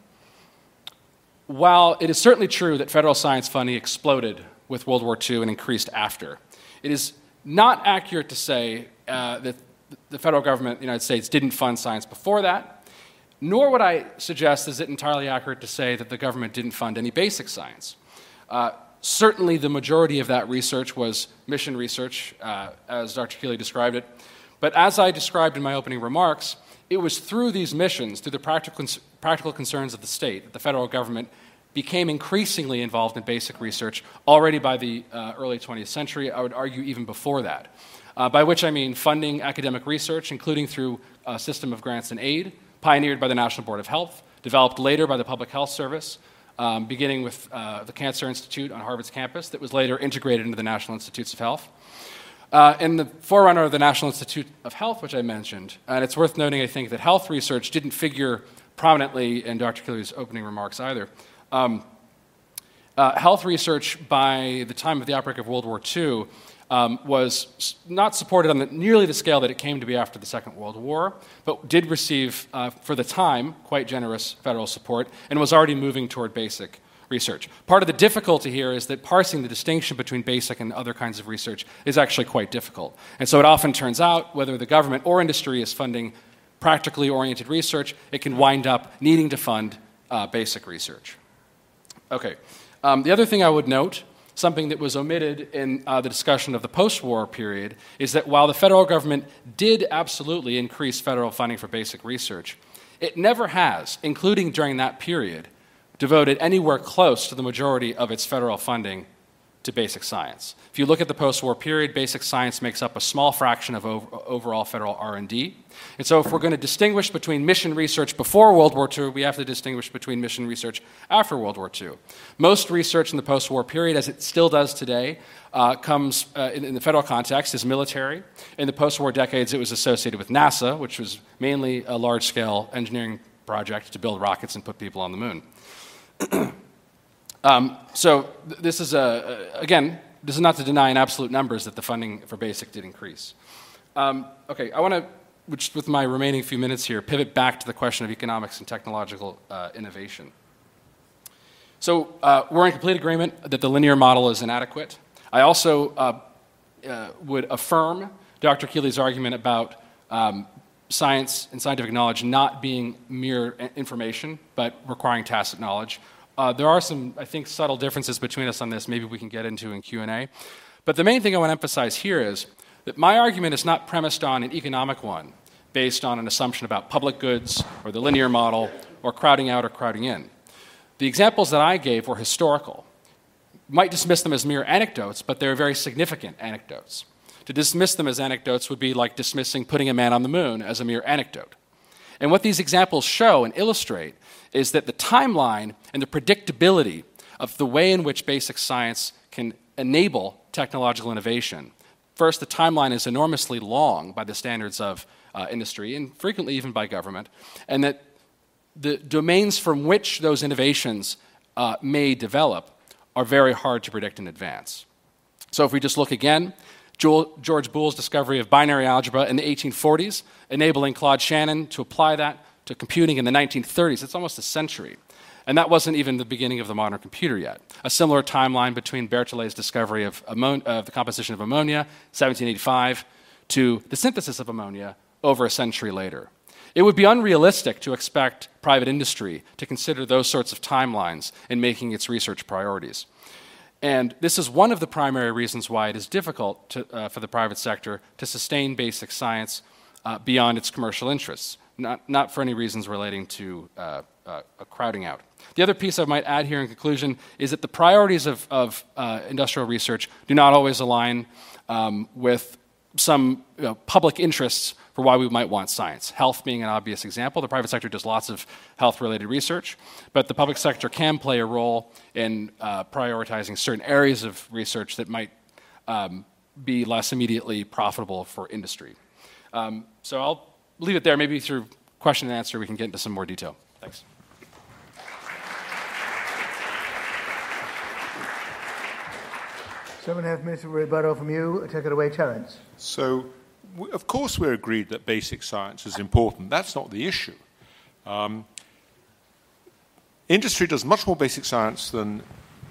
while it is certainly true that federal science funding exploded with World War Two and increased after, it is not accurate to say uh, that the federal government in the United States didn't fund science before that, nor would I suggest is it entirely accurate to say that the government didn't fund any basic science. Uh, Certainly the majority of that research was mission research, uh, as Doctor Keeley described it. But as I described in my opening remarks, it was through these missions, through the practical, practical concerns of the state, that the federal government became increasingly involved in basic research already by the uh, early twentieth century, I would argue even before that. Uh, by which I mean funding academic research, including through a system of grants and aid, pioneered by the National Board of Health, developed later by the Public Health Service, Um, beginning with uh, the Cancer Institute on Harvard's campus that was later integrated into the National Institutes of Health. Uh, and the forerunner of the National Institute of Health, which I mentioned, and it's worth noting, I think, that health research didn't figure prominently in Doctor Keeley's opening remarks either. Um, uh, health research by the time of the outbreak of World War Two um, was not supported on the, nearly the scale that it came to be after the Second World War, but did receive, uh, for the time, quite generous federal support and was already moving toward basic research. Part of the difficulty here is that parsing the distinction between basic and other kinds of research is actually quite difficult. And so it often turns out, whether the government or industry is funding practically oriented research, it can wind up needing to fund uh, basic research. Okay. Um, the other thing I would note, something that was omitted in uh, the discussion of the post-war period, is that while the federal government did absolutely increase federal funding for basic research, it never has, including during that period, devoted anywhere close to the majority of its federal funding to basic science. If you look at the post-war period, basic science makes up a small fraction of over, overall federal R and D. And so if we're going to distinguish between mission research before World War Two, we have to distinguish between mission research after World War Two. Most research in the post-war period, as it still does today, uh, comes uh, in, in the federal context is military. In the post-war decades, it was associated with NASA, which was mainly a large-scale engineering project to build rockets and put people on the moon. Um, so th- this is, a, a, again, this is not to deny in absolute numbers that the funding for BASIC did increase. Um, okay, I want to, which with my remaining few minutes here, pivot back to the question of economics and technological uh, innovation. So uh, we're in complete agreement that the linear model is inadequate. I also uh, uh, would affirm Doctor Keeley's argument about um, science and scientific knowledge not being mere information, but requiring tacit knowledge. Uh, there are some, I think, subtle differences between us on this, maybe we can get into in Q and A. But the main thing I want to emphasize here is that my argument is not premised on an economic one, based on an assumption about public goods or the linear model or crowding out or crowding in. The examples that I gave were historical. You might dismiss them as mere anecdotes, but they're very significant anecdotes. To dismiss them as anecdotes would be like dismissing putting a man on the moon as a mere anecdote. And what these examples show and illustrate is that the timeline and the predictability of the way in which basic science can enable technological innovation. First, the timeline is enormously long by the standards of uh, industry and frequently even by government, and that the domains from which those innovations uh, may develop are very hard to predict in advance. So if we just look again, George Boole's discovery of binary algebra in the eighteen forties, enabling Claude Shannon to apply that to computing in the nineteen thirties. It's almost a century. And that wasn't even the beginning of the modern computer yet. A similar timeline between Berthollet's discovery of, ammon- of the composition of ammonia, seventeen eighty-five, to the synthesis of ammonia over a century later. It would be unrealistic to expect private industry to consider those sorts of timelines in making its research priorities. And this is one of the primary reasons why it is difficult to, uh, for the private sector to sustain basic science uh, beyond its commercial interests, not, not for any reasons relating to uh, uh, a crowding out. The other piece I might add here in conclusion is that the priorities of, of uh, industrial research do not always align um, with some you know, public interests for why we might want science. Health being an obvious example. The private sector does lots of health-related research, but the public sector can play a role in uh, prioritizing certain areas of research that might um, be less immediately profitable for industry. Um, so I'll leave it there. Maybe through question and answer we can get into some more detail. Thanks. Seven and a half minutes of rebuttal from you. Take it away, Terence. So, w- of course, we're agreed that basic science is important. That's not the issue. Um, industry does much more basic science than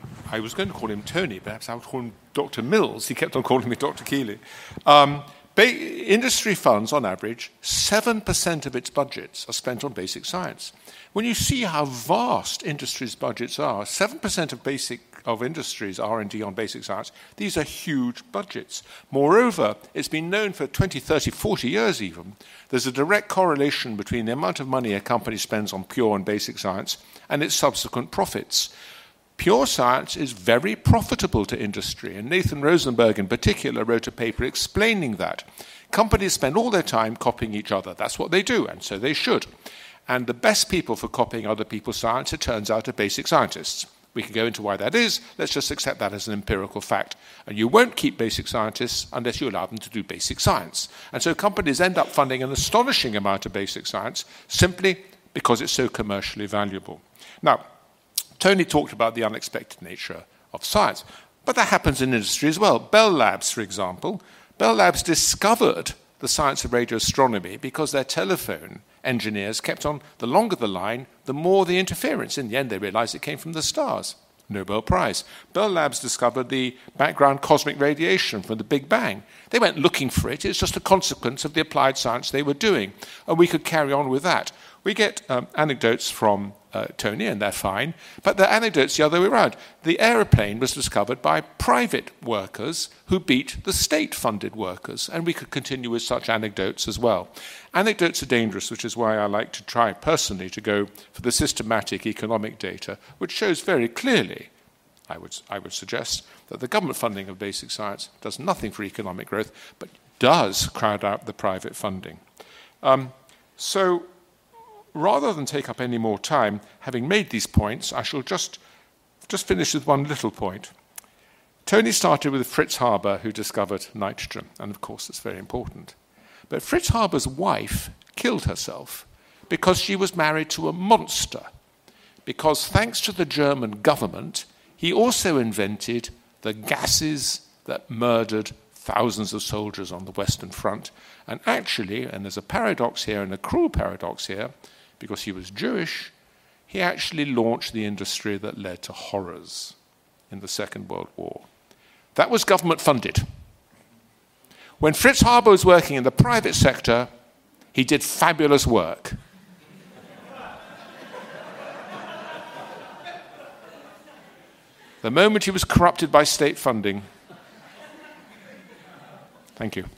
I was going to call him Tony. Perhaps I would call him Doctor Mills. He kept on calling me Doctor Keeley. Um, ba- industry funds, on average, seven percent of its budgets are spent on basic science. When you see how vast industry's budgets are, seven percent of basic of industry's R and D on basic science, these are huge budgets. Moreover, it's been known for twenty, thirty, forty years even, there's a direct correlation between the amount of money a company spends on pure and basic science and its subsequent profits. Pure science is very profitable to industry, and Nathan Rosenberg in particular wrote a paper explaining that. Companies spend all their time copying each other. That's what they do, and so they should. And the best people for copying other people's science, it turns out, are basic scientists. We can go into why that is. Let's just accept that as an empirical fact. And you won't keep basic scientists unless you allow them to do basic science. And so companies end up funding an astonishing amount of basic science simply because it's so commercially valuable. Now, Tony talked about the unexpected nature of science, but that happens in industry as well. Bell Labs, for example, Bell Labs discovered the science of radio astronomy because their telephone engineers kept on, the longer the line, the more the interference. In the end, they realized it came from the stars. Nobel Prize. Bell Labs discovered the background cosmic radiation from the Big Bang. They went looking for it. It's just a consequence of the applied science they were doing. And we could carry on with that. We get um, anecdotes from uh, Tony, and they're fine, but the anecdotes the other way around. The aeroplane was discovered by private workers who beat the state-funded workers, and we could continue with such anecdotes as well. Anecdotes are dangerous, which is why I like to try personally to go for the systematic economic data, which shows very clearly, I would, I would suggest, that the government funding of basic science does nothing for economic growth, but does crowd out the private funding. Um, so, rather than take up any more time, having made these points, I shall just, just finish with one little point. Tony started with Fritz Haber, who discovered nitrogen, and of course it's very important. But Fritz Haber's wife killed herself because she was married to a monster. Because thanks to the German government, he also invented the gases that murdered thousands of soldiers on the Western Front. And actually, and there's a paradox here, and a cruel paradox here, because he was Jewish, he actually launched the industry that led to horrors in the Second World War. That was government funded. When Fritz Haber was working in the private sector, he did fabulous work. The moment he was corrupted by state funding. Thank you.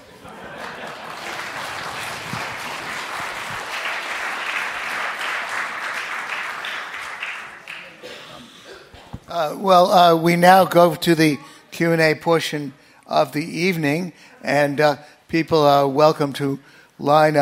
Uh, well, uh, we now go to the Q and A portion of the evening, and uh, people are welcome to line up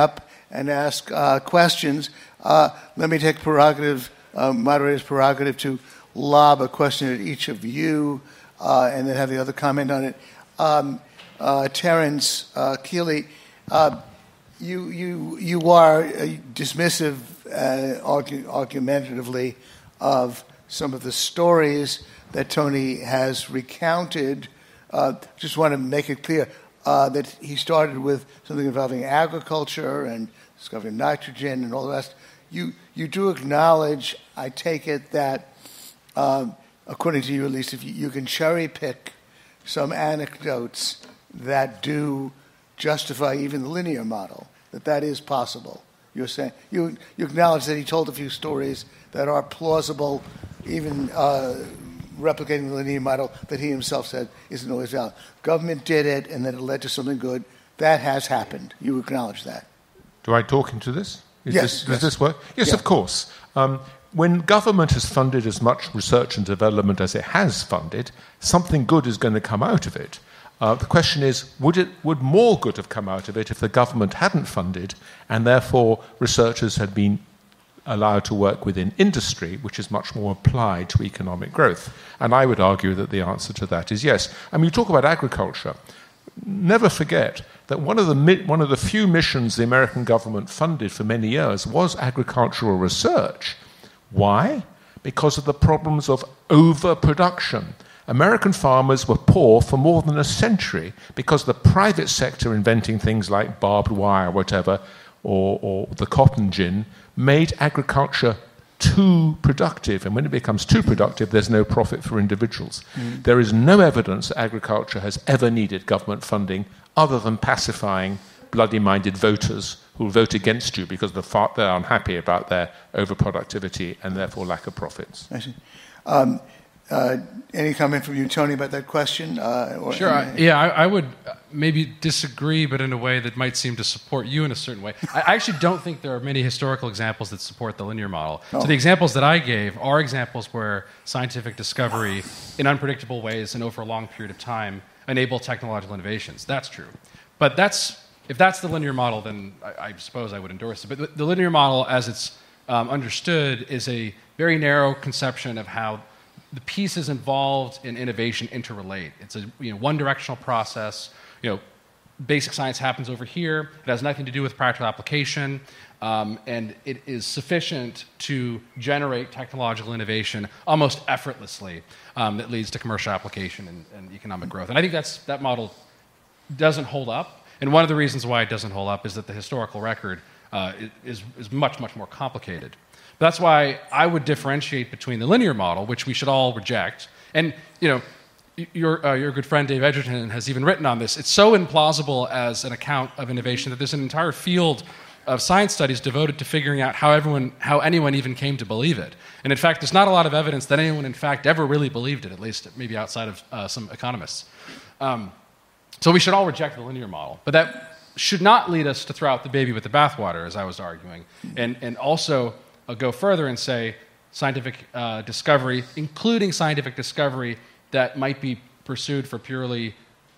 and ask uh, questions. Uh, let me take prerogative, uh, moderator's prerogative to lob a question at each of you, uh, and then have the other comment on it. Um, uh, Terence uh, Keeley, uh, you you you are dismissive, uh, argu- argumentatively, of some of the stories that Tony has recounted. Uh, just want to make it clear uh, that he started with something involving agriculture and discovering nitrogen and all the rest. You you do acknowledge, I take it, that uh, according to you at least, if you, you can cherry pick some anecdotes that do justify even the linear model, that that is possible. You're saying you you acknowledge that he told a few stories that are plausible, even uh, replicating the linear model that he himself said isn't always valid. Government did it, and then it led to something good. That has happened. You acknowledge that. Do I talk into this? Is yes. This, does yes. this work? Yes, yeah. of course. Um, when government has funded as much research and development as it has funded, something good is going to come out of it. Uh, the question is, would it would more good have come out of it if the government hadn't funded, and therefore researchers had been allowed to work within industry, which is much more applied to economic growth? And I would argue that the answer to that is yes. I mean, you talk about agriculture. Never forget that one of the one of the few missions the American government funded for many years was agricultural research. Why? Because of the problems of overproduction. American farmers were poor for more than a century because the private sector, inventing things like barbed wire or whatever, or, or the cotton gin, made agriculture too productive. And when it becomes too productive, there's no profit for individuals. Mm. There is no evidence that agriculture has ever needed government funding other than pacifying bloody-minded voters who will vote against you because they're unhappy about their overproductivity and therefore lack of profits. I see. Um, Uh, any comment from you, Tony, about that question? Uh, or sure. I, yeah, I, I would maybe disagree, but in a way that might seem to support you in a certain way. I actually don't think there are many historical examples that support the linear model. Oh. So the examples that I gave are examples where scientific discovery in unpredictable ways and over a long period of time enable technological innovations. That's true. But that's if that's the linear model, then I, I suppose I would endorse it. But the, the linear model, as it's um, understood, is a very narrow conception of how the pieces involved in innovation interrelate. It's a you know, one-directional process. You know, basic science happens over here. It has nothing to do with practical application, um, and it is sufficient to generate technological innovation almost effortlessly um, that leads to commercial application and, and economic growth. And I think that's that model doesn't hold up. And one of the reasons why it doesn't hold up is that the historical record uh, is is much much more complicated. That's why I would differentiate between the linear model, which we should all reject, and you know, your uh, your good friend Dave Edgerton has even written on this. It's so implausible as an account of innovation that there's an entire field of science studies devoted to figuring out how everyone, how anyone even came to believe it. And in fact, there's not a lot of evidence that anyone, in fact, ever really believed it. At least, maybe outside of uh, some economists. Um, so we should all reject the linear model, but that should not lead us to throw out the baby with the bathwater, as I was arguing, and and also. I'll go further and say scientific uh, discovery, including scientific discovery that might be pursued for purely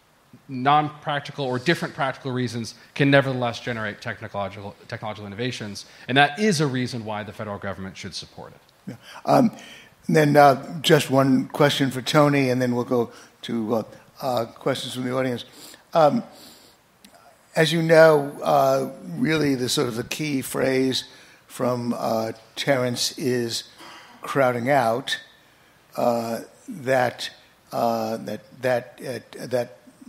non-practical or different practical reasons, can nevertheless generate technological, technological innovations. And that is a reason why the federal government should support it. Yeah. Um, and then uh, just one question for Tony, and then we'll go to uh, uh, questions from the audience. Um, as you know, uh, really the sort of the key phrase from uh, Terence is crowding out. Uh, that uh, that that uh, that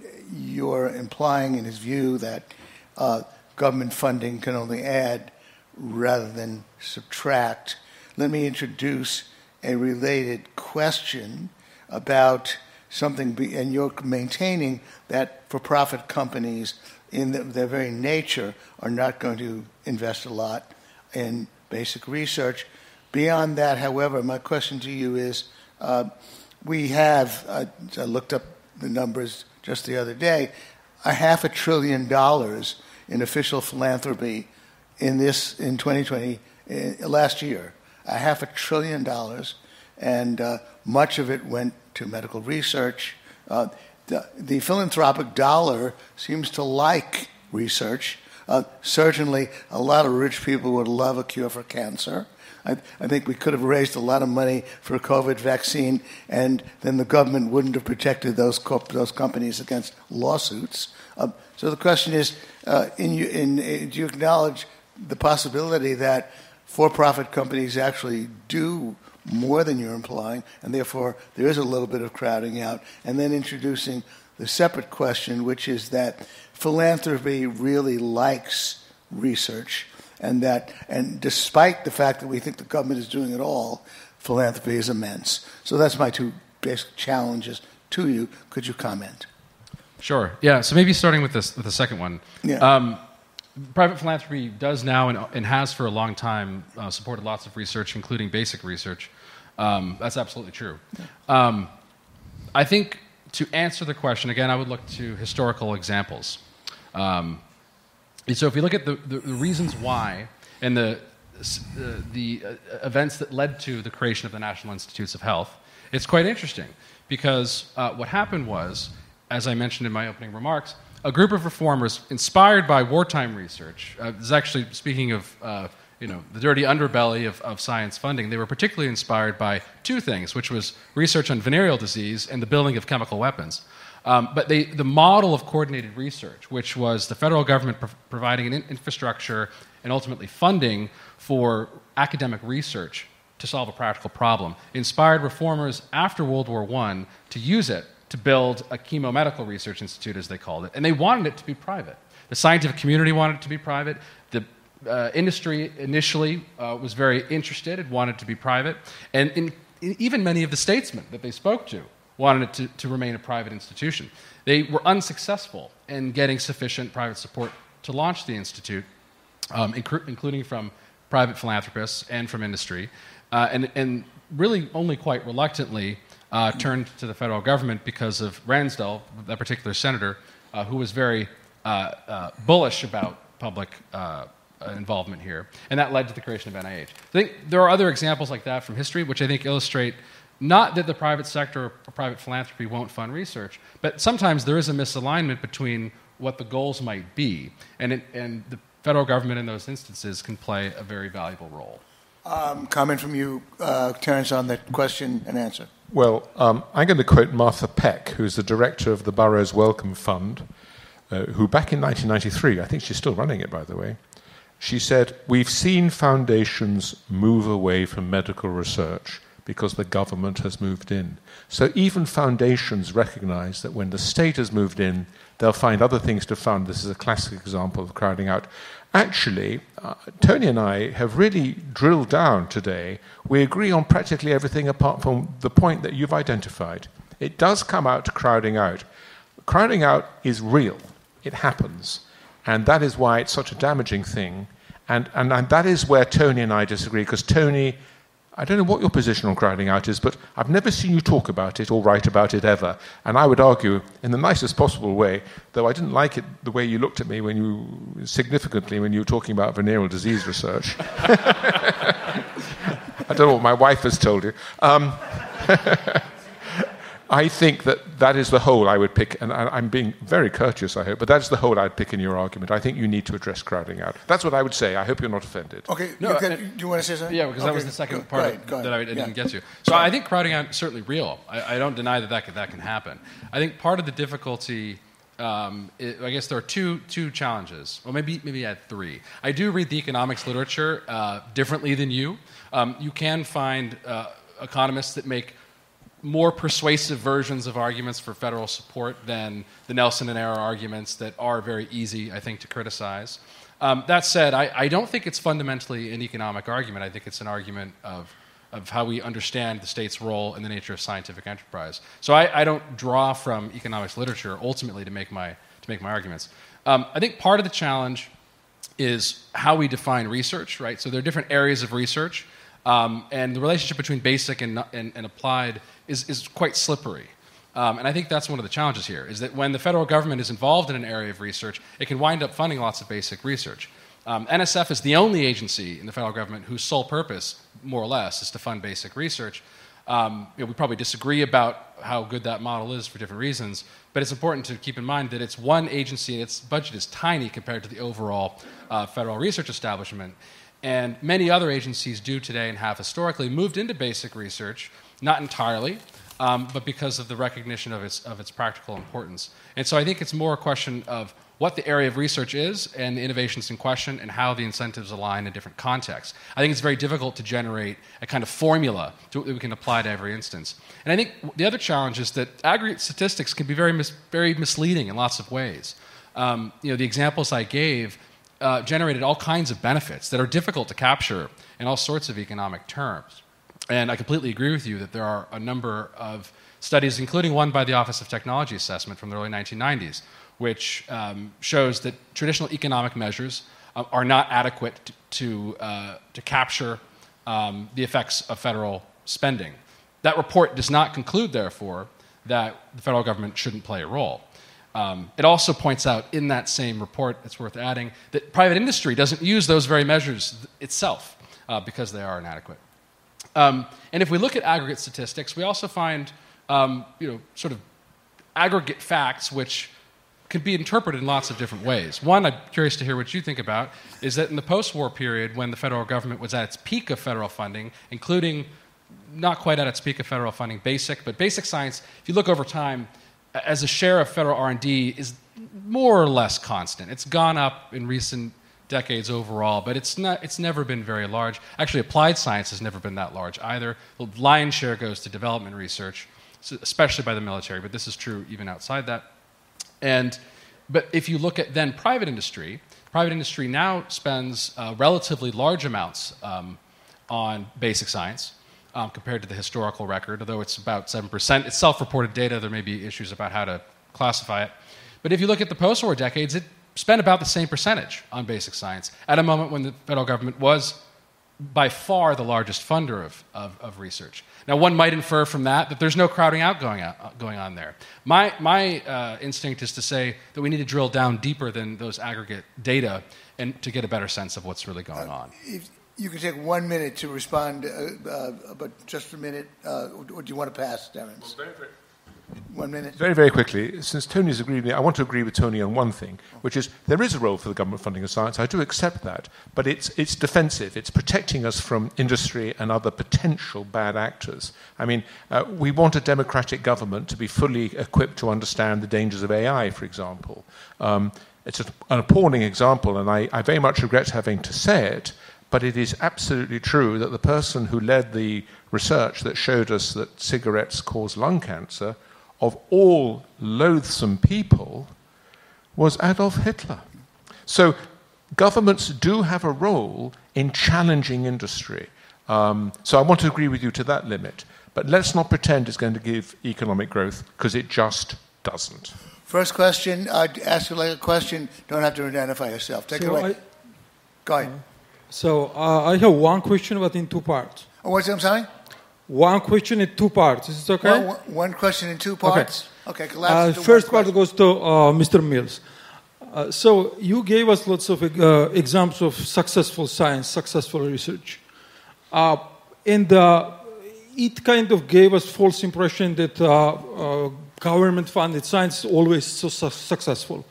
you're implying in his view that uh, government funding can only add rather than subtract. Let me introduce a related question about something, be, and you're maintaining that for-profit companies, in the, their very nature, are not going to invest a lot in basic research. Beyond that, however, my question to you is, uh, we have, uh, I looked up the numbers just the other day, a half a trillion dollars in official philanthropy in this, in twenty twenty, uh, last year, a half a trillion dollars, and uh, much of it went to medical research. Uh, the, the philanthropic dollar seems to like research. Uh, certainly, a lot of rich people would love a cure for cancer. I, I think we could have raised a lot of money for a COVID vaccine, and then the government wouldn't have protected those co- those companies against lawsuits. Uh, so the question is, uh, in, in, in, do you acknowledge the possibility that for-profit companies actually do more than you're implying, and therefore there is a little bit of crowding out, and then introducing the separate question, which is that philanthropy really likes research, and that, and despite the fact that we think the government is doing it all, philanthropy is immense. So that's my two basic challenges to you. Could you comment? Sure. Yeah. So maybe starting with this, with the second one. Yeah. Um, Private philanthropy does now and, and has for a long time uh, supported lots of research, including basic research. Um, that's absolutely true. Um, I think to answer the question, again, I would look to historical examples. Um, and so if you look at the, the, the reasons why and the, uh, the uh, events that led to the creation of the National Institutes of Health, it's quite interesting because uh, what happened was, as I mentioned in my opening remarks, a group of reformers inspired by wartime research. Uh, this is actually, speaking of uh, you know, the dirty underbelly of, of science funding, they were particularly inspired by two things, which was research on venereal disease and the building of chemical weapons. Um, but they, the model of coordinated research, which was the federal government pro- providing an in- infrastructure and ultimately funding for academic research to solve a practical problem, inspired reformers after World War One to use it to build a chemomedical research institute, as they called it. And they wanted it to be private. The scientific community wanted it to be private. The uh, industry initially uh, was very interested and wanted it to be private. And in, in even many of the statesmen that they spoke to wanted it to, to remain a private institution. They were unsuccessful in getting sufficient private support to launch the institute, um, inc- including from private philanthropists and from industry. Uh, and, and really only quite reluctantly Uh, turned to the federal government because of Ransdell, that particular senator, uh, who was very uh, uh, bullish about public uh, involvement here. And that led to the creation of N I H. I think there are other examples like that from history, which I think illustrate not that the private sector or private philanthropy won't fund research, but sometimes there is a misalignment between what the goals might be. And, it, and the federal government in those instances can play a very valuable role. Um, comment from you, uh, Terence, on that question and answer. Well, um, I'm going to quote Martha Peck, who's the director of the Burroughs Wellcome Fund, uh, who back in nineteen ninety-three, I think she's still running it, by the way, she said, "We've seen foundations move away from medical research because the government has moved in. So even foundations recognize that when the state has moved in, they'll find other things to fund." This is a classic example of crowding out. Actually, uh, Tony and I have really drilled down today. We agree on practically everything apart from the point that you've identified. It does come out to crowding out. Crowding out is real. It happens. And that is why it's such a damaging thing. And, and, and that is where Tony and I disagree, because Tony, I don't know what your position on crowding out is, but I've never seen you talk about it or write about it ever. And I would argue, in the nicest possible way, though I didn't like it the way you looked at me when you, significantly, when you were talking about venereal disease research. I don't know what my wife has told you. Um, I think that that is the hole I would pick, and I'm being very courteous, I hope, but that's the hole I'd pick in your argument. I think you need to address crowding out. That's what I would say. I hope you're not offended. Okay, no, you can, uh, do you want to say something? Yeah, because okay. that was the second go, part go ahead, go ahead. that I, I didn't yeah. get to. So I think crowding out is certainly real. I, I don't deny that that can, that can happen. I think part of the difficulty, um, it, I guess there are two two challenges. Well, maybe maybe I had three. I do read the economics literature uh, differently than you. Um, you can find uh, economists that make more persuasive versions of arguments for federal support than the Nelson and Arrow arguments that are very easy, I think, to criticize. Um, that said, I, I don't think it's fundamentally an economic argument. I think it's an argument of, of how we understand the state's role in the nature of scientific enterprise. So I, I don't draw from economics literature ultimately to make my, to make my arguments. Um, I think part of the challenge is how we define research, right? So there are different areas of research. Um, and the relationship between basic and, and, and applied is, is quite slippery. Um, and I think that's one of the challenges here, is that when the federal government is involved in an area of research, it can wind up funding lots of basic research. Um, N S F is the only agency in the federal government whose sole purpose, more or less, is to fund basic research. Um, you know, we probably disagree about how good that model is for different reasons, but it's important to keep in mind that it's one agency and its budget is tiny compared to the overall uh, federal research establishment. And many other agencies do today and have historically moved into basic research, not entirely, um, but because of the recognition of its, of its practical importance. And so I think it's more a question of what the area of research is and the innovations in question and how the incentives align in different contexts. I think it's very difficult to generate a kind of formula to, that we can apply to every instance. And I think the other challenge is that aggregate statistics can be very, mis- very misleading in lots of ways. Um, you know, the examples I gave uh, generated all kinds of benefits that are difficult to capture in all sorts of economic terms. And I completely agree with you that there are a number of studies, including one by the Office of Technology Assessment from the early nineteen nineties, which um, shows that traditional economic measures uh, are not adequate to, to, uh, to capture um, the effects of federal spending. That report does not conclude, therefore, that the federal government shouldn't play a role. Um, it also points out in that same report, it's worth adding, that private industry doesn't use those very measures itself uh, because they are inadequate. Um, and if we look at aggregate statistics, we also find um, you know, sort of aggregate facts which can be interpreted in lots of different ways. One, I'm curious to hear what you think about, is that in the post-war period when the federal government was at its peak of federal funding, including not quite at its peak of federal funding, basic, but basic science, if you look over time, as a share of federal R and D is more or less constant. It's gone up in recent decades overall, but it's not. It's never been very large. Actually, applied science has never been that large either. The lion's share goes to development research, especially by the military, but this is true even outside that. And, but if you look at then private industry, private industry now spends uh, relatively large amounts um, on basic science um, compared to the historical record, although it's about seven percent. It's self-reported data. There may be issues about how to classify it. But if you look at the post-war decades, it spent about the same percentage on basic science at a moment when the federal government was by far the largest funder of, of, of research. Now, one might infer from that that there's no crowding out going, out, going on there. My, my uh, instinct is to say that we need to drill down deeper than those aggregate data and to get a better sense of what's really going uh, on. If you can take one minute to respond, uh, uh, but just a minute. Uh, or do you want to pass, Terence? Well, very, very One minute. Very, very quickly, since Tony's agreed with me, I want to agree with Tony on one thing, which is there is a role for the government funding of science. I do accept that, but it's it's defensive. It's protecting us from industry and other potential bad actors. I mean, uh, we want a democratic government to be fully equipped to understand the dangers of A I, for example. Um, it's a, an appalling example, and I, I very much regret having to say it, but it is absolutely true that the person who led the research that showed us that cigarettes cause lung cancer, of all loathsome people, was Adolf Hitler. So governments do have a role in challenging industry. Um, so I want to agree with you to that limit. But let's not pretend it's going to give economic growth, because it just doesn't. First question, I'd ask you like a question. Don't have to identify yourself. Take so it away. I, Go ahead. Uh, so uh, I have one question, but in two parts. Oh, what's it, I'm sorry? One question in two parts. Is it okay? One, one question in two parts? Okay. okay uh, first part goes to uh, Mister Mills. Uh, so you gave us lots of uh, examples of successful science, successful research. Uh, and uh, it kind of gave us false impression that uh, uh, government-funded science is always so su- successful.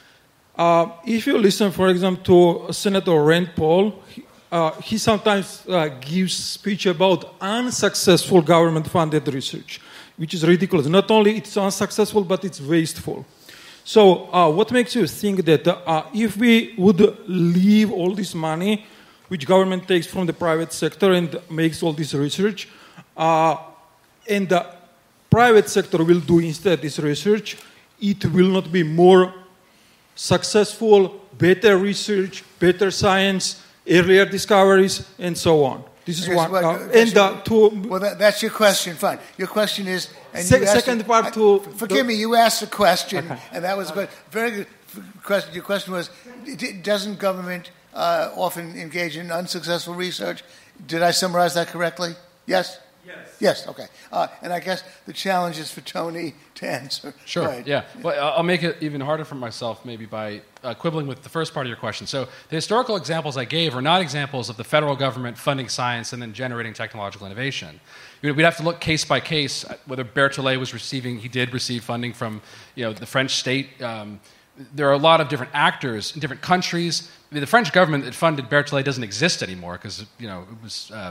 Uh, if you listen, for example, to Senator Rand Paul, he, Uh, he sometimes uh, gives speech about unsuccessful government-funded research, which is ridiculous. Not only it's unsuccessful, but it's wasteful. So uh, what makes you think that uh, if we would leave all this money, which government takes from the private sector and makes all this research, uh, and the private sector will do instead this research, it will not be more successful, better research, better science, earlier discoveries, and so on. This is one. What, uh, and uh, to well, that, that's your question. Fine. Your question is. And se- you second a, part I, to. Forgive the, me. You asked a question, okay. and that was good. Very good question. Your question was: doesn't government uh, often engage in unsuccessful research? Did I summarize that correctly? Yes. Yes. Yes, okay. Uh, and I guess the challenge is for Tony to answer. Sure, right. yeah. Well, I'll make it even harder for myself maybe by uh, quibbling with the first part of your question. So the historical examples I gave are not examples of the federal government funding science and then generating technological innovation. We'd have to look case by case whether Berthollet was receiving, he did receive funding from you know, the French state. Um, there are a lot of different actors in different countries. I mean, the French government that funded Berthollet doesn't exist anymore because you know, it was... Uh,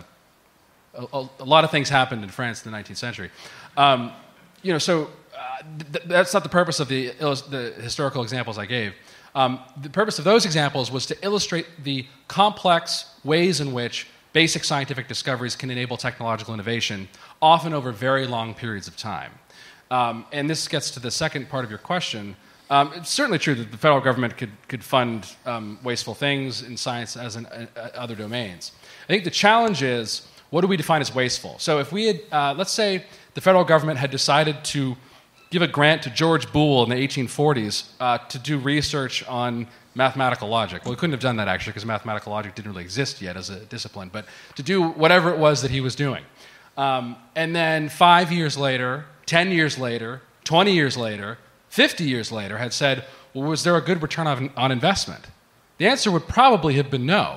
A, a lot of things happened in France in the nineteenth century. Um, you know, so uh, th- that's not the purpose of the, the historical examples I gave. Um, the purpose of those examples was to illustrate the complex ways in which basic scientific discoveries can enable technological innovation, often over very long periods of time. Um, and this gets to the second part of your question. Um, it's certainly true that the federal government could, could fund um, wasteful things in science as in uh, other domains. I think the challenge is, what do we define as wasteful? So if we had, uh, let's say the federal government had decided to give a grant to George Boole in the eighteen forties uh, to do research on mathematical logic. Well, we couldn't have done that actually because mathematical logic didn't really exist yet as a discipline, but to do whatever it was that he was doing. Um, and then five years later, ten years later, twenty years later, fifty years later had said, well, was there a good return on, on investment? The answer would probably have been no.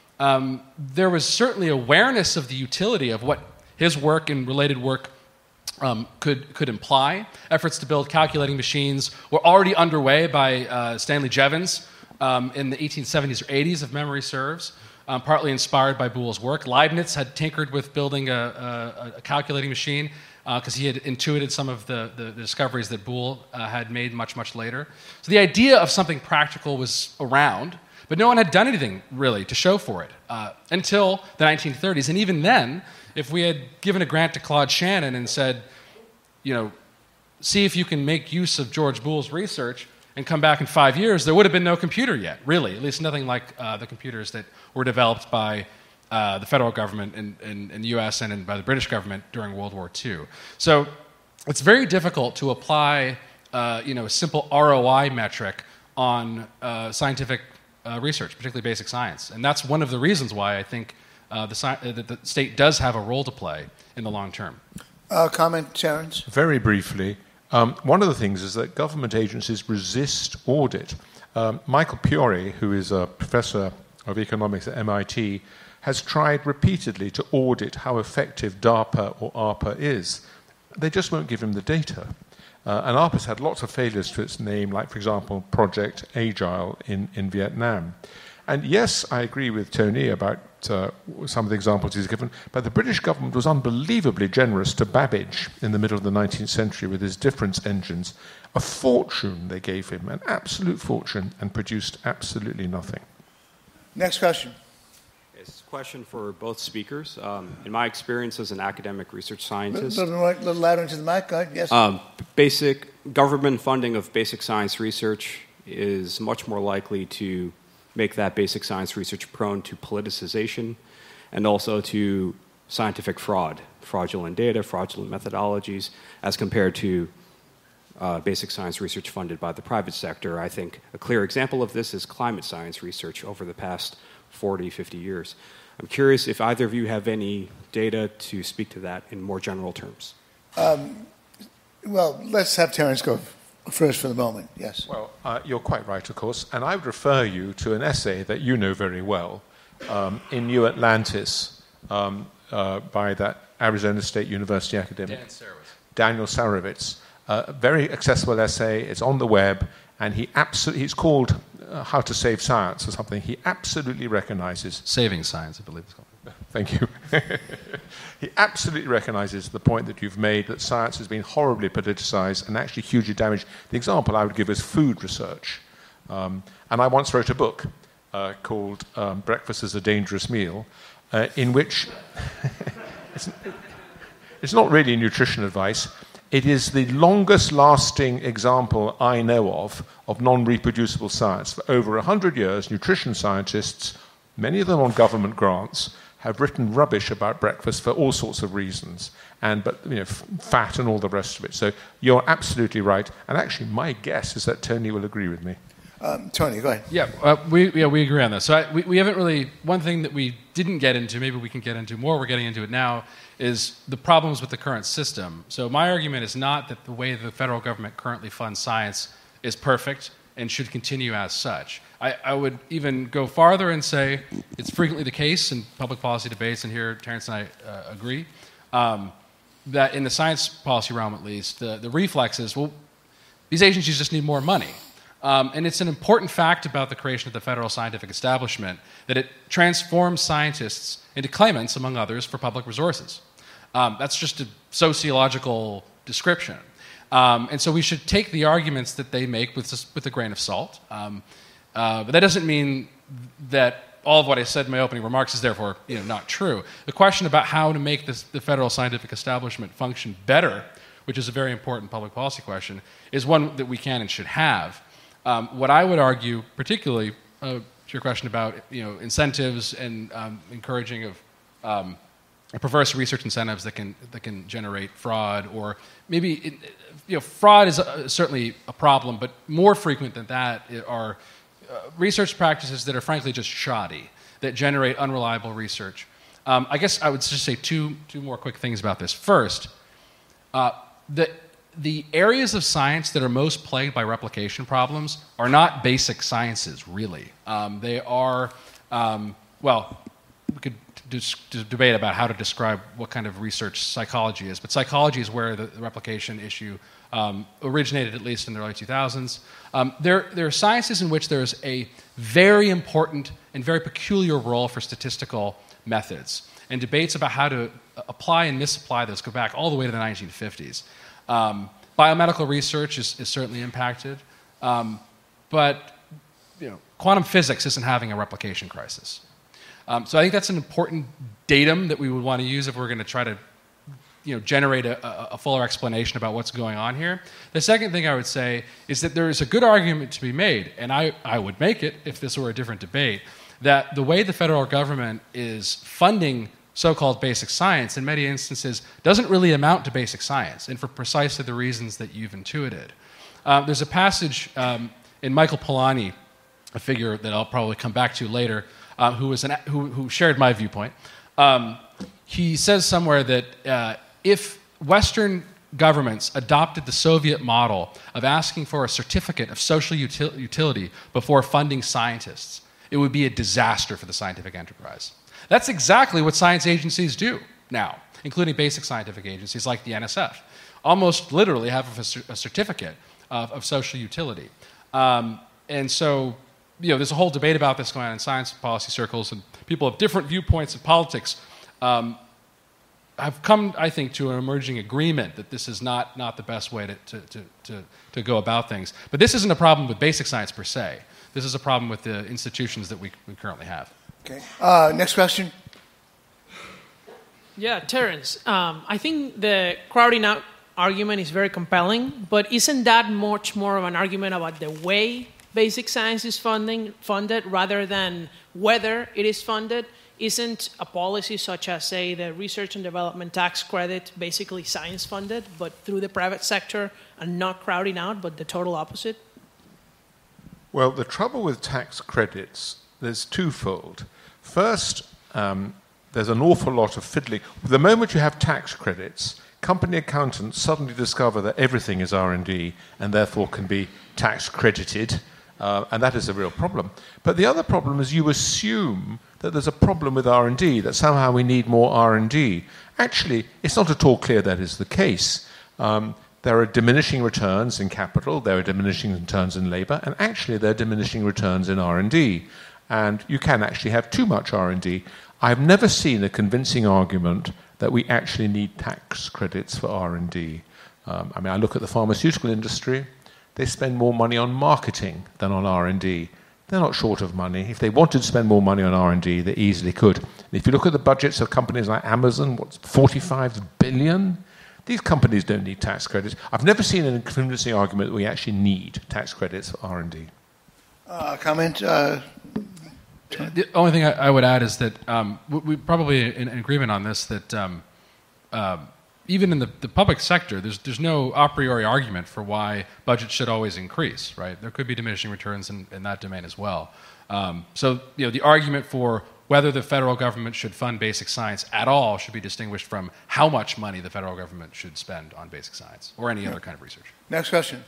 Um, there was certainly awareness of the utility of what his work and related work um, could, could imply. Efforts to build calculating machines were already underway by uh, Stanley Jevons um, in the eighteen seventies or eighties, if memory serves, um, partly inspired by Boole's work. Leibniz had tinkered with building a, a, a calculating machine because uh, he had intuited some of the, the, the discoveries that Boole uh, had made much, much later. So the idea of something practical was around, but no one had done anything, really, to show for it uh, until the nineteen thirties. And even then, if we had given a grant to Claude Shannon and said, you know, see if you can make use of George Boole's research and come back in five years, there would have been no computer yet, really, at least nothing like uh, the computers that were developed by uh, the federal government in, in, in the U S and in, by the British government during World War Two. So it's very difficult to apply, uh, you know, a simple R O I metric on uh, scientific Uh, research, particularly basic science. And that's one of the reasons why I think uh, the, sci- uh, the state does have a role to play in the long term. Uh, comment, Terence? Very briefly, um, one of the things is that government agencies resist audit. Um, Michael Piore, who is a professor of economics at M I T, has tried repeatedly to audit how effective DARPA or ARPA is. They just won't give him the data. Uh, and ARPA's had lots of failures to its name, like, for example, Project Agile in, in Vietnam. And yes, I agree with Tony about uh, some of the examples he's given, but the British government was unbelievably generous to Babbage in the middle of the nineteenth century with his difference engines. A fortune they gave him, an absolute fortune, and produced absolutely nothing. Next question. It's a question for both speakers. Um, in my experience as an academic research scientist... A little, little louder into the mic, go ahead, yes. Um, basic government funding of basic science research is much more likely to make that basic science research prone to politicization and also to scientific fraud, fraudulent data, fraudulent methodologies, as compared to uh, basic science research funded by the private sector. I think a clear example of this is climate science research over the past forty, fifty years. I'm curious if either of you have any data to speak to that in more general terms. Um, well, let's have Terence go first for the moment, yes. Well, uh, you're quite right, of course, and I would refer you to an essay that you know very well um, in New Atlantis um, uh, by that Arizona State University academic, Dan Sarowitz. Daniel Sarowitz. Uh, a very accessible essay, it's on the web, and he absolutely, he's called uh, How to Save Science or something. He absolutely recognizes... Saving Science, I believe it's called. Thank you. He absolutely recognizes the point that you've made, that science has been horribly politicized and actually hugely damaged. The example I would give is food research. Um, and I once wrote a book uh, called um, Breakfast is a Dangerous Meal, uh, in which it's, it's not really nutrition advice. It is the longest lasting example I know of of non-reproducible science. For over one hundred years, nutrition scientists, many of them on government grants, have written rubbish about breakfast for all sorts of reasons, and but you know, f- fat and all the rest of it. So you're absolutely right. And actually, my guess is that Tony will agree with me. Um, Tony, go ahead. Yeah, uh, we yeah we agree on this. So I, we we haven't really. One thing that we didn't get into, maybe we can get into more, we're getting into it now, is the problems with the current system. So my argument is not that the way the federal government currently funds science is perfect and should continue as such. I, I would even go farther and say it's frequently the case in public policy debates, and here Terence and I uh, agree, um, that in the science policy realm at least, the, the reflex is, well, these agencies just need more money. Um, and it's an important fact about the creation of the federal scientific establishment that it transforms scientists into claimants, among others, for public resources. Um, that's just a sociological description. Um, and so we should take the arguments that they make with, with a grain of salt. Um, uh, but that doesn't mean that all of what I said in my opening remarks is therefore you know, not true. The question about how to make this, the federal scientific establishment function better, which is a very important public policy question, is one that we can and should have. Um, what I would argue, particularly uh, to your question about you know, incentives and um, encouraging of um, perverse research incentives that can that can generate fraud, or maybe it, you know, fraud is a, certainly a problem, but more frequent than that are uh, research practices that are frankly just shoddy, that generate unreliable research. Um, I guess I would just say two two more quick things about this. First, uh, the the areas of science that are most plagued by replication problems are not basic sciences, really. Um, they are, um, well, we could dis- debate about how to describe what kind of research psychology is, but psychology is where the, the replication issue um, originated, at least in the early two thousands. Um, there, there are sciences in which there's a very important and very peculiar role for statistical methods, and debates about how to apply and misapply those go back all the way to the nineteen fifties. Um, biomedical research is, is certainly impacted, um, but you know, quantum physics isn't having a replication crisis. Um, so I think that's an important datum that we would want to use if we're going to try to you know, generate a, a, a fuller explanation about what's going on here. The second thing I would say is that there is a good argument to be made, and I, I would make it if this were a different debate, that the way the federal government is funding so-called basic science, in many instances, doesn't really amount to basic science, and for precisely the reasons that you've intuited. Um, there's a passage um, in Michael Polanyi, a figure that I'll probably come back to later, uh, who, was an, who, who shared my viewpoint. Um, he says somewhere that uh, if Western governments adopted the Soviet model of asking for a certificate of social util- utility before funding scientists, it would be a disaster for the scientific enterprise. That's exactly what science agencies do now, including basic scientific agencies like the N S F. Almost literally have a, a certificate of, of social utility. Um, and so, you know, there's a whole debate about this going on in science policy circles, and people have different viewpoints in politics. Um, I've come, I think, to an emerging agreement that this is not, not the best way to, to, to, to, to go about things. But this isn't a problem with basic science per se. This is a problem with the institutions that we, we currently have. Okay. Uh, next question. Yeah, Terence, um, I think the crowding out argument is very compelling, but isn't that much more of an argument about the way basic science is funding, funded rather than whether it is funded? Isn't a policy such as, say, the research and development tax credit basically science funded, but through the private sector and not crowding out, but the total opposite? Well, the trouble with tax credits, there's twofold. First, um, there's an awful lot of fiddling. The moment you have tax credits, company accountants suddenly discover that everything is R and D and therefore can be tax credited, uh, and that is a real problem. But the other problem is you assume that there's a problem with R and D, that somehow we need more R and D. Actually, it's not at all clear that is the case. Um, there are diminishing returns in capital, there are diminishing returns in labor, and actually there are diminishing returns in R and D. And you can actually have too much R and D. I've never seen a convincing argument that we actually need tax credits for R and D. Um, I mean, I look at the pharmaceutical industry. They spend more money on marketing than on R and D. They're not short of money. If they wanted to spend more money on R and D, they easily could. And if you look at the budgets of companies like Amazon, what's forty-five billion? These companies don't need tax credits. I've never seen a convincing argument that we actually need tax credits for R and D. Uh, comment? Uh, The only thing I, I would add is that um, we, we probably in, in agreement on this, that um, uh, even in the, the public sector, there's, there's no a priori argument for why budgets should always increase, right? There could be diminishing returns in, in that domain as well. Um, so, you know, the argument for whether the federal government should fund basic science at all should be distinguished from how much money the federal government should spend on basic science or any other kind of research. Next question.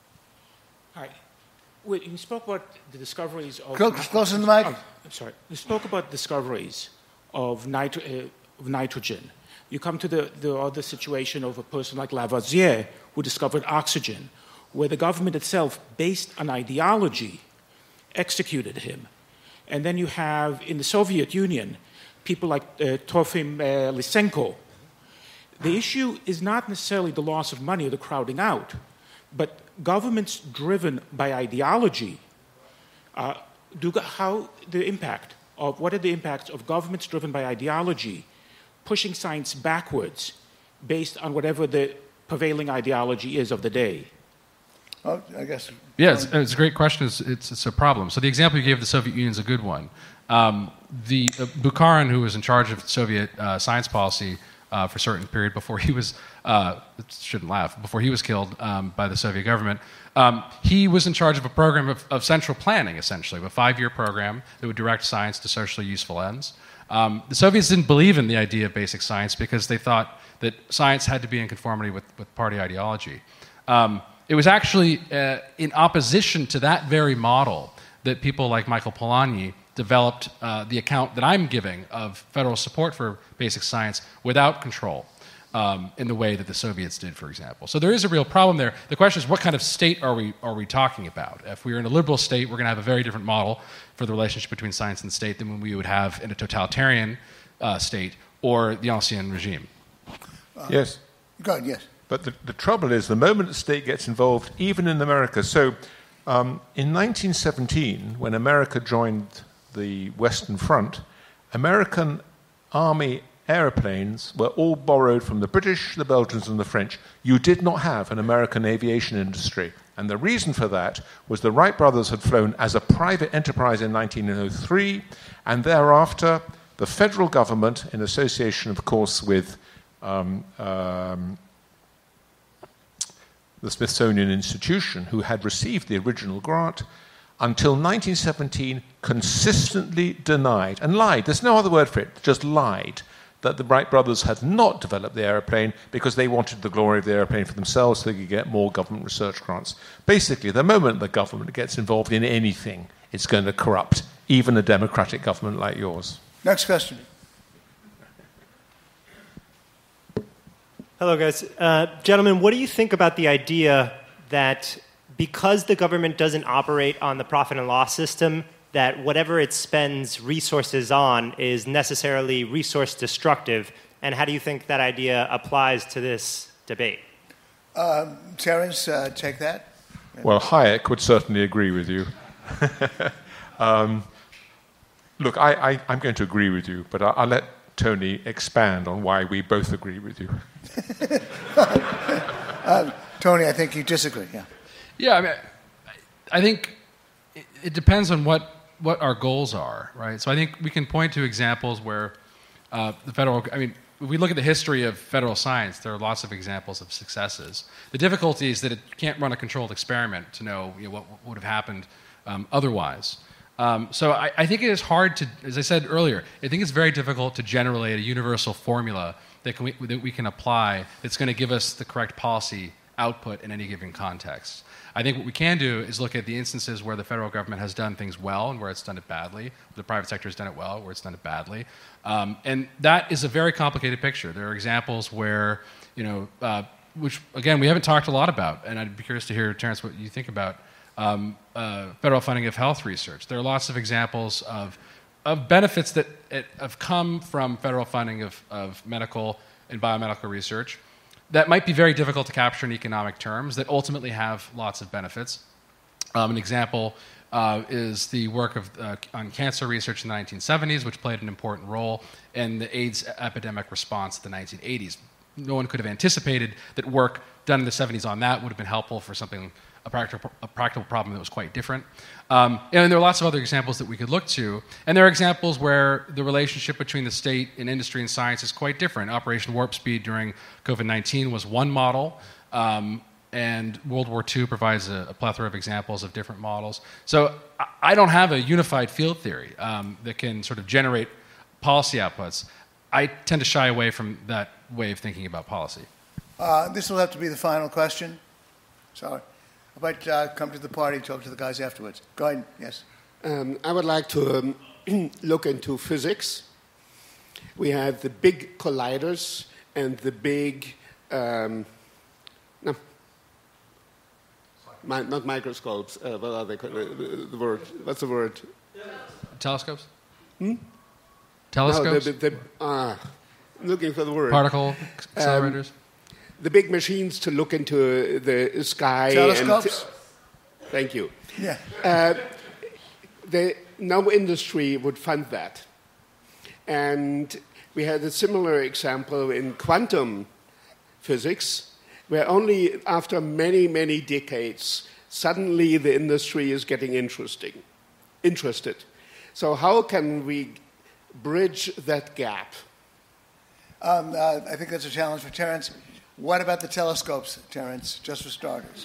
Hi. Wait, you spoke about the discoveries of... Close, close in the mic. Oh, I'm sorry. You spoke about discoveries of, nitro, uh, of nitrogen. You come to the, the other situation of a person like Lavoisier, who discovered oxygen, where the government itself, based on ideology, executed him. And then you have, in the Soviet Union, people like uh, Trofim uh, Lysenko. The issue is not necessarily the loss of money or the crowding out, but governments driven by ideology, uh, do, how the impact of, what are the impacts of governments driven by ideology pushing science backwards based on whatever the prevailing ideology is of the day? Oh, I guess. Yeah, it's, it's a great question. It's, it's, it's a problem. So the example you gave of the Soviet Union is a good one. Um, the uh, Bukharin, who was in charge of Soviet uh, science policy uh, for a certain period before he was, uh, shouldn't laugh, before he was killed um, by the Soviet government, um, he was in charge of a program of, of central planning, essentially, a five-year program that would direct science to socially useful ends. Um, the Soviets didn't believe in the idea of basic science because they thought that science had to be in conformity with, with party ideology. Um, It was actually uh, in opposition to that very model that people like Michael Polanyi developed uh, the account that I'm giving of federal support for basic science without control um, in the way that the Soviets did, for example. So there is a real problem there. The question is, what kind of state are we, are we talking about? If we were in a liberal state, we're going to have a very different model for the relationship between science and the state than we would have in a totalitarian uh, state or the ancien regime. Uh, yes. Go ahead, yes. But the, the trouble is, the moment the state gets involved, even in America. So um, in nineteen seventeen, when America joined the Western Front, American army airplanes were all borrowed from the British, the Belgians, and the French. You did not have an American aviation industry. And the reason for that was the Wright brothers had flown as a private enterprise in nineteen oh three, and thereafter the federal government, in association, of course, with um, um, the Smithsonian Institution, who had received the original grant, until nineteen seventeen consistently denied, and lied, there's no other word for it, just lied, that the Wright brothers had not developed the aeroplane because they wanted the glory of the aeroplane for themselves so they could get more government research grants. Basically, the moment the government gets involved in anything, it's going to corrupt even a democratic government like yours. Next question. Hello, guys. Uh, gentlemen, what do you think about the idea that because the government doesn't operate on the profit and loss system, that whatever it spends resources on is necessarily resource destructive? And how do you think that idea applies to this debate? Um, Terence, uh, take that. Well, Hayek would certainly agree with you. um, look, I, I, I'm going to agree with you, but I, I'll let Tony expand on why we both agree with you. uh, Tony, I think you disagree. Yeah. Yeah, I mean, I think it, it depends on what, what our goals are, right? So I think we can point to examples where uh, the federal, I mean, if we look at the history of federal science, there are lots of examples of successes. The difficulty is that it can't run a controlled experiment to know, you know what, what would have happened um, otherwise. Um, so I, I think it is hard to, as I said earlier, I think it's very difficult to generate a universal formula that, can we, that we can apply that's going to give us the correct policy output in any given context. I think what we can do is look at the instances where the federal government has done things well and where it's done it badly, where the private sector has done it well, where it's done it badly. Um, and that is a very complicated picture. There are examples where, you know, uh, which, again, we haven't talked a lot about, and I'd be curious to hear, Terence, what you think about Um, uh, federal funding of health research. There are lots of examples of, of benefits that it, have come from federal funding of, of medical and biomedical research that might be very difficult to capture in economic terms that ultimately have lots of benefits. Um, an example uh, is the work of, uh, on cancer research in the nineteen seventies, which played an important role in the AIDS epidemic response in the nineteen eighties. No one could have anticipated that work done in the seventies on that would have been helpful for something A practical, a practical problem that was quite different. Um, and there are lots of other examples that we could look to. And there are examples where the relationship between the state and industry and science is quite different. Operation Warp Speed during COVID nineteen was one model. Um, and World War Two provides a, a plethora of examples of different models. So I, I don't have a unified field theory um, that can sort of generate policy outputs. I tend to shy away from that way of thinking about policy. Uh, this will have to be the final question. Sorry. I might uh, come to the party and talk to the guys afterwards. Go ahead. Yes. Um, I would like to um, look into physics. We have the big colliders and the big, um, no, my, not microscopes. Uh, what are they called? The, the word. What's the word? Telescopes? Hmm? Telescopes? No, the, the, the, uh, looking for the word. Particle accelerators? Um, the big machines to look into the sky. Telescopes? And thank you. Yeah. Uh, the, no industry would fund that. And we had a similar example in quantum physics, where only after many, many decades, suddenly the industry is getting interesting, interested. So how can we bridge that gap? Um, uh, I think that's a challenge for Terence. What about the telescopes, Terence, just for starters?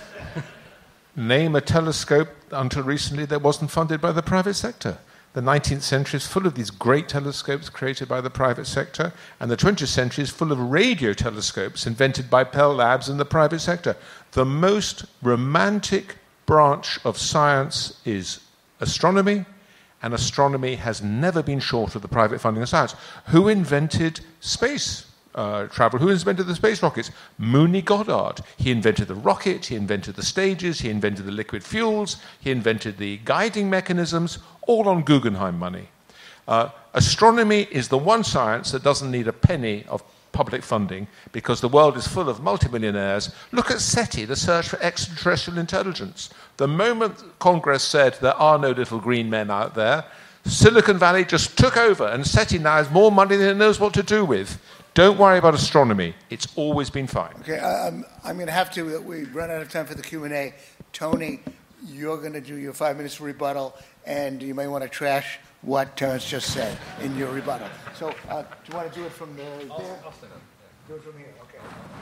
Name a telescope until recently that wasn't funded by the private sector. The nineteenth century is full of these great telescopes created by the private sector, and the twentieth century is full of radio telescopes invented by Bell Labs and the private sector. The most romantic branch of science is astronomy, and astronomy has never been short of the private funding of science. Who invented space uh, travel? Who invented the space rockets? Mooney Goddard. He invented the rocket, he invented the stages, he invented the liquid fuels, he invented the guiding mechanisms, all on Guggenheim money. Uh, astronomy is the one science that doesn't need a penny of public funding because the world is full of multimillionaires. Look at SETI, the search for extraterrestrial intelligence. The moment Congress said there are no little green men out there, Silicon Valley just took over, and SETI now has more money than it knows what to do with. Don't worry about astronomy. It's always been fine. Okay, I'm, I'm going to have to, we run out of time for the Q and A. Tony, you're going to do your five minutes rebuttal, and you may want to trash what Terence just said in your rebuttal. So uh, do you want to do it from the, there? I'll, I'll stand up. Do it from here, okay.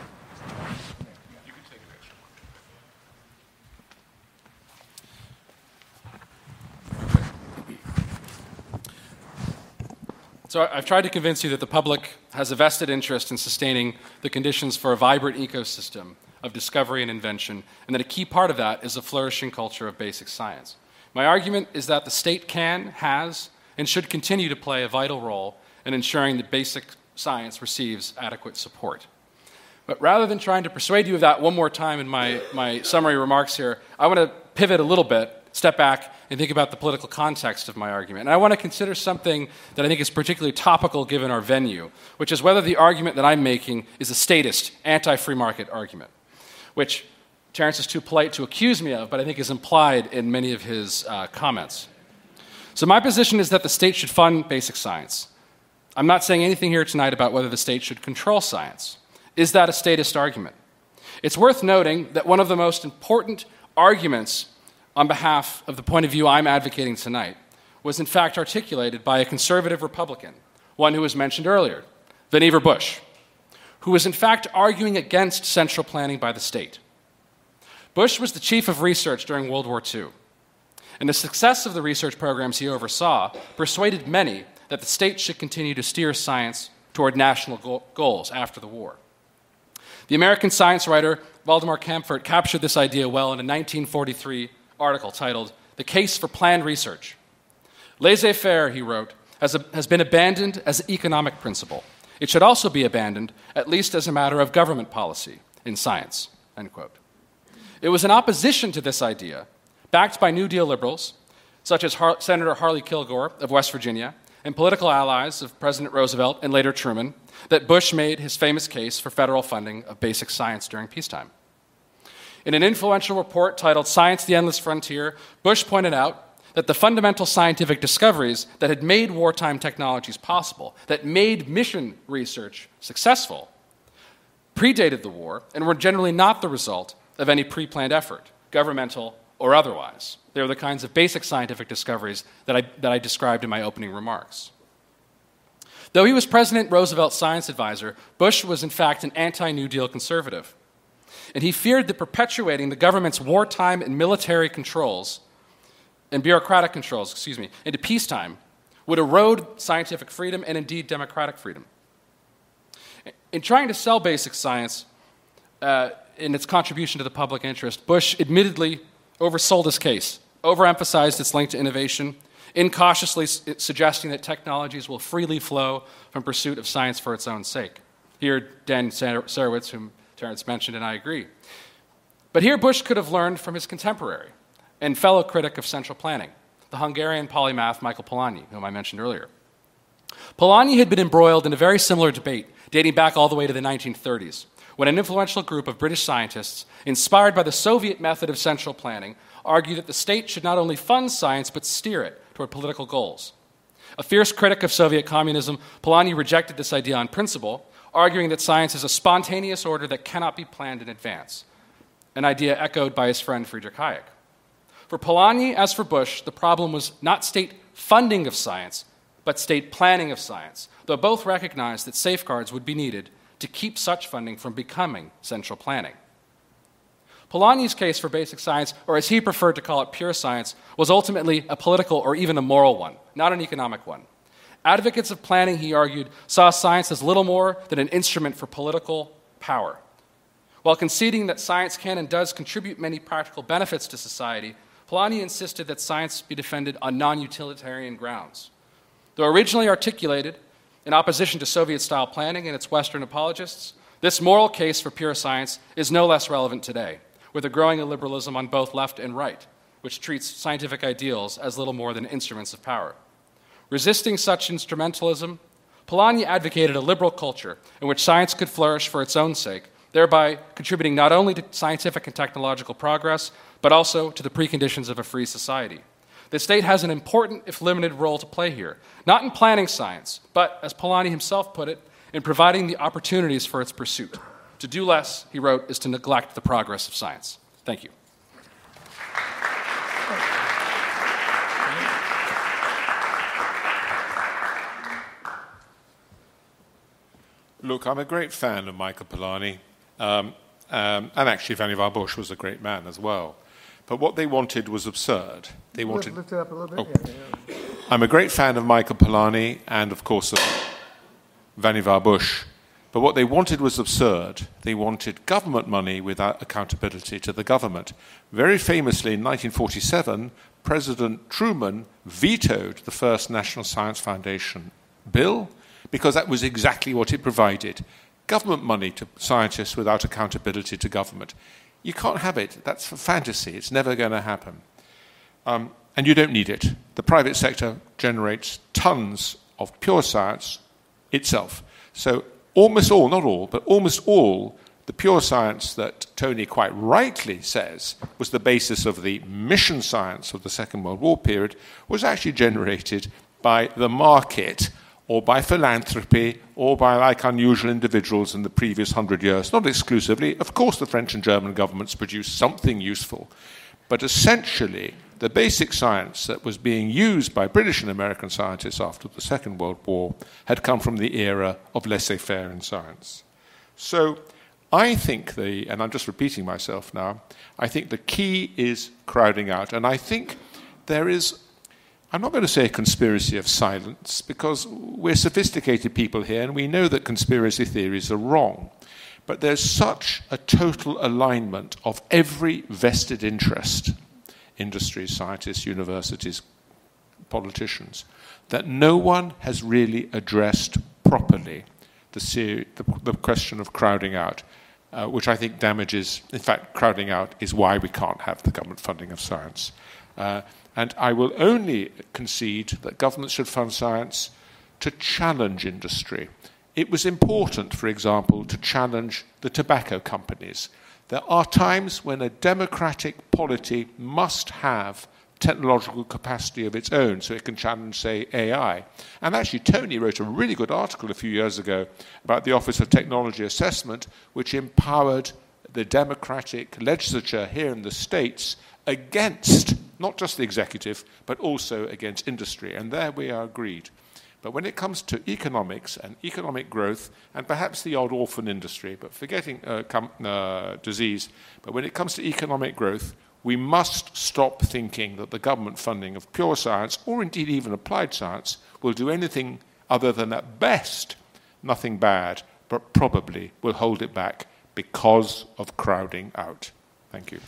You can take a picture. So I've tried to convince you that the public has a vested interest in sustaining the conditions for a vibrant ecosystem of discovery and invention, and that a key part of that is a flourishing culture of basic science. My argument is that the state can, has, and should continue to play a vital role in ensuring that basic science receives adequate support. But rather than trying to persuade you of that one more time in my, my summary remarks here, I want to pivot a little bit, step back, and think about the political context of my argument. And I want to consider something that I think is particularly topical given our venue, which is whether the argument that I'm making is a statist, anti-free market argument, which Terence is too polite to accuse me of, but I think is implied in many of his uh, comments. So my position is that the state should fund basic science. I'm not saying anything here tonight about whether the state should control science. Is that a statist argument? It's worth noting that one of the most important arguments on behalf of the point of view I'm advocating tonight was in fact articulated by a conservative Republican, one who was mentioned earlier, Vannevar Bush, who was in fact arguing against central planning by the state. Bush was the chief of research during World War Two, and the success of the research programs he oversaw persuaded many that the state should continue to steer science toward national go- goals after the war. The American science writer Valdemar Camfort captured this idea well in a nineteen forty-three article titled "The Case for Planned Research." Laissez-faire, he wrote, has, a, has been abandoned as an economic principle. It should also be abandoned, at least as a matter of government policy in science, end quote. It was in opposition to this idea, backed by New Deal liberals, such as Har- Senator Harley Kilgore of West Virginia, and political allies of President Roosevelt and later Truman, that Bush made his famous case for federal funding of basic science during peacetime. In an influential report titled Science, the Endless Frontier, Bush pointed out that the fundamental scientific discoveries that had made wartime technologies possible, that made mission research successful, predated the war and were generally not the result of any pre-planned effort, governmental or otherwise. They were the kinds of basic scientific discoveries that I, that I described in my opening remarks. Though he was President Roosevelt's science advisor, Bush was in fact an anti-New Deal conservative. and he feared that perpetuating the government's wartime and military controls and bureaucratic controls, excuse me, into peacetime would erode scientific freedom and indeed democratic freedom. In trying to sell basic science uh, in its contribution to the public interest, Bush admittedly oversold his case, overemphasized its link to innovation, incautiously su- suggesting that technologies will freely flow from pursuit of science for its own sake. Here, Dan Sarowitz, whom Terence mentioned, and I agree. But here Bush could have learned from his contemporary and fellow critic of central planning, the Hungarian polymath Michael Polanyi, whom I mentioned earlier. Polanyi had been embroiled in a very similar debate dating back all the way to the nineteen thirties, when an influential group of British scientists, inspired by the Soviet method of central planning, argued that the state should not only fund science but steer it toward political goals. A fierce critic of Soviet communism, Polanyi rejected this idea on principle, arguing that science is a spontaneous order that cannot be planned in advance, an idea echoed by his friend Friedrich Hayek. For Polanyi, as for Bush, the problem was not state funding of science, but state planning of science, though both recognized that safeguards would be needed to keep such funding from becoming central planning. Polanyi's case for basic science, or as he preferred to call it, pure science, was ultimately a political or even a moral one, not an economic one. Advocates of planning, he argued, saw science as little more than an instrument for political power. While conceding that science can and does contribute many practical benefits to society, Polanyi insisted that science be defended on non-utilitarian grounds. Though originally articulated in opposition to Soviet-style planning and its Western apologists, this moral case for pure science is no less relevant today, with a growing illiberalism on both left and right, which treats scientific ideals as little more than instruments of power. Resisting such instrumentalism, Polanyi advocated a liberal culture in which science could flourish for its own sake, thereby contributing not only to scientific and technological progress, but also to the preconditions of a free society. The state has an important, if limited, role to play here, not in planning science, but, as Polanyi himself put it, in providing the opportunities for its pursuit. To do less, he wrote, is to neglect the progress of science. Thank you. Look, I'm a great fan of Michael Polanyi, um, um, and actually Vannevar Bush was a great man as well. But what they wanted was absurd. They wanted. Lift it up a little bit. Oh. Yeah, yeah. I'm a great fan of Michael Polanyi and, of course, of Vannevar Bush. But what they wanted was absurd. They wanted government money without accountability to the government. Very famously, in nineteen forty-seven, President Truman vetoed the first National Science Foundation bill because that was exactly what it provided. Government money to scientists without accountability to government. You can't have it. That's a fantasy. It's never going to happen. Um, and you don't need it. The private sector generates tons of pure science itself. So almost all, not all, but almost all the pure science that Tony quite rightly says was the basis of the mission science of the Second World War period was actually generated by the market or by philanthropy, or by like unusual individuals in the previous hundred years. Not exclusively. Of course, the French and German governments produced something useful. But essentially, the basic science that was being used by British and American scientists after the Second World War had come from the era of laissez-faire in science. So I think the, and I'm just repeating myself now, I think the key is crowding out. And I think there is, I'm not going to say a conspiracy of silence, because we're sophisticated people here and we know that conspiracy theories are wrong. But there's such a total alignment of every vested interest, industries, scientists, universities, politicians, that no one has really addressed properly the, ser- the, the question of crowding out, uh, which I think damages, in fact, crowding out is why we can't have the government funding of science. Uh, And I will only concede that governments should fund science to challenge industry. It was important, for example, to challenge the tobacco companies. There are times when a democratic polity must have technological capacity of its own so it can challenge, say, A I. And actually, Tony wrote a really good article a few years ago about the Office of Technology Assessment, which empowered the democratic legislature here in the States against not just the executive, but also against industry. And there we are agreed. But when it comes to economics and economic growth, and perhaps the odd orphan industry, but forgetting uh, com- uh, disease, but when it comes to economic growth, we must stop thinking that the government funding of pure science, or indeed even applied science, will do anything other than at best nothing bad, but probably will hold it back because of crowding out. Thank you.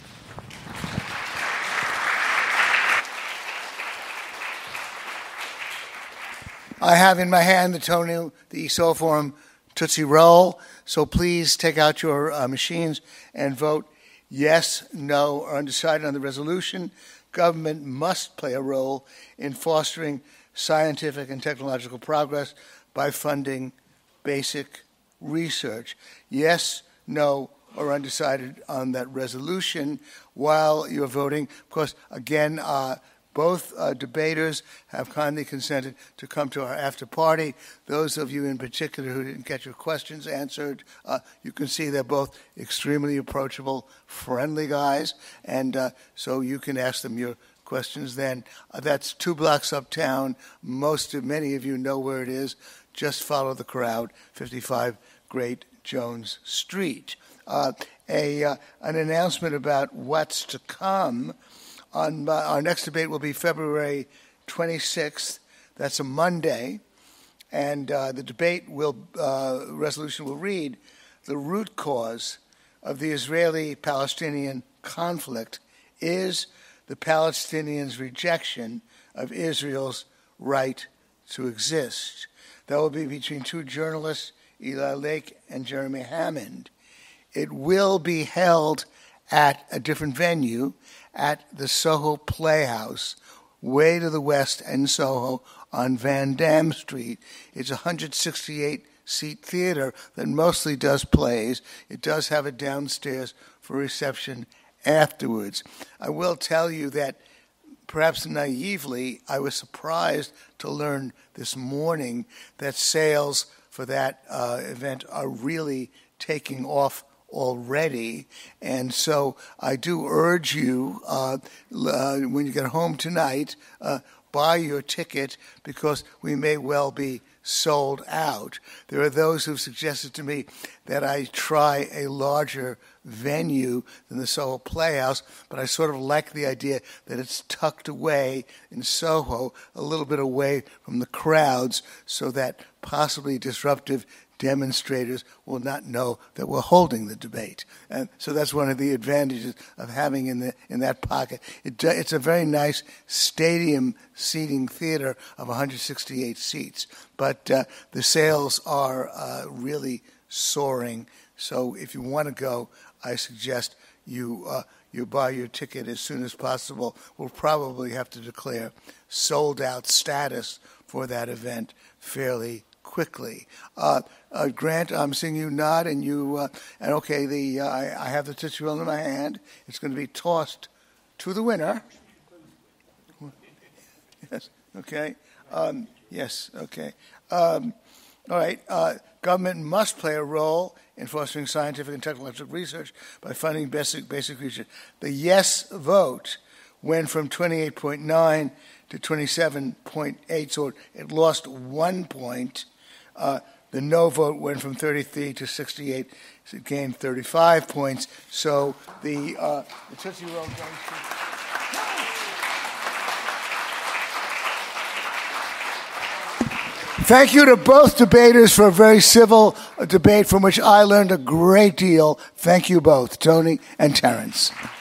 I have in my hand the Tony, the Soforum Tootsie Roll, so please take out your uh, machines and vote yes, no, or undecided on the resolution. Government must play a role in fostering scientific and technological progress by funding basic research. Yes, no, or undecided on that resolution while you're voting. Of course, again, uh, both uh, debaters have kindly consented to come to our after party. Those of you in particular who didn't get your questions answered, uh, you can see they're both extremely approachable, friendly guys, and uh, so you can ask them your questions then. Uh, that's two blocks uptown. Most of, many of you know where it is. Just follow the crowd, fifty-five Great Jones Street. Uh, a uh, an announcement about what's to come. On, uh, our next debate will be February twenty-sixth. That's a Monday. And uh, the debate will, uh, resolution will read, the root cause of the Israeli-Palestinian conflict is the Palestinians' rejection of Israel's right to exist. That will be between two journalists, Eli Lake and Jeremy Hammond. It will be held at a different venue, at the Soho Playhouse, way to the west in Soho on Van Dam Street. It's a one hundred sixty-eight seat theater that mostly does plays. It does have a downstairs for reception afterwards. I will tell you that, perhaps naively, I was surprised to learn this morning that sales for that uh, event are really taking off already, and so I do urge you, uh, uh, when you get home tonight, uh, buy your ticket, because we may well be sold out. There are those who've suggested to me that I try a larger venue than the Soho Playhouse, but I sort of like the idea that it's tucked away in Soho, a little bit away from the crowds, so that possibly disruptive demonstrators will not know that we're holding the debate. And so that's one of the advantages of having in the in that pocket. It, it's a very nice stadium seating theater of one hundred sixty-eight seats, but uh, the sales are uh, really soaring. So if you want to go, I suggest you uh, you buy your ticket as soon as possible. We'll probably have to declare sold out status for that event fairly quickly. Uh, uh, Grant, I'm seeing you nod, and you, uh, and okay, the uh, I, I have the Tootsie Roll in my hand. It's going to be tossed to the winner. Yes, okay. Um, yes, okay. Um, all right. Uh, government must play a role in fostering scientific and technological research by funding basic, basic research. The yes vote went from twenty-eight point nine to twenty-seven point eight, so it lost one point. Uh, the no vote went from thirty-three to sixty-eight, so it gained thirty-five points. So the, uh, the Tootsie Roll goes to... Thank you to both debaters for a very civil debate from which I learned a great deal. Thank you both, Tony and Terence.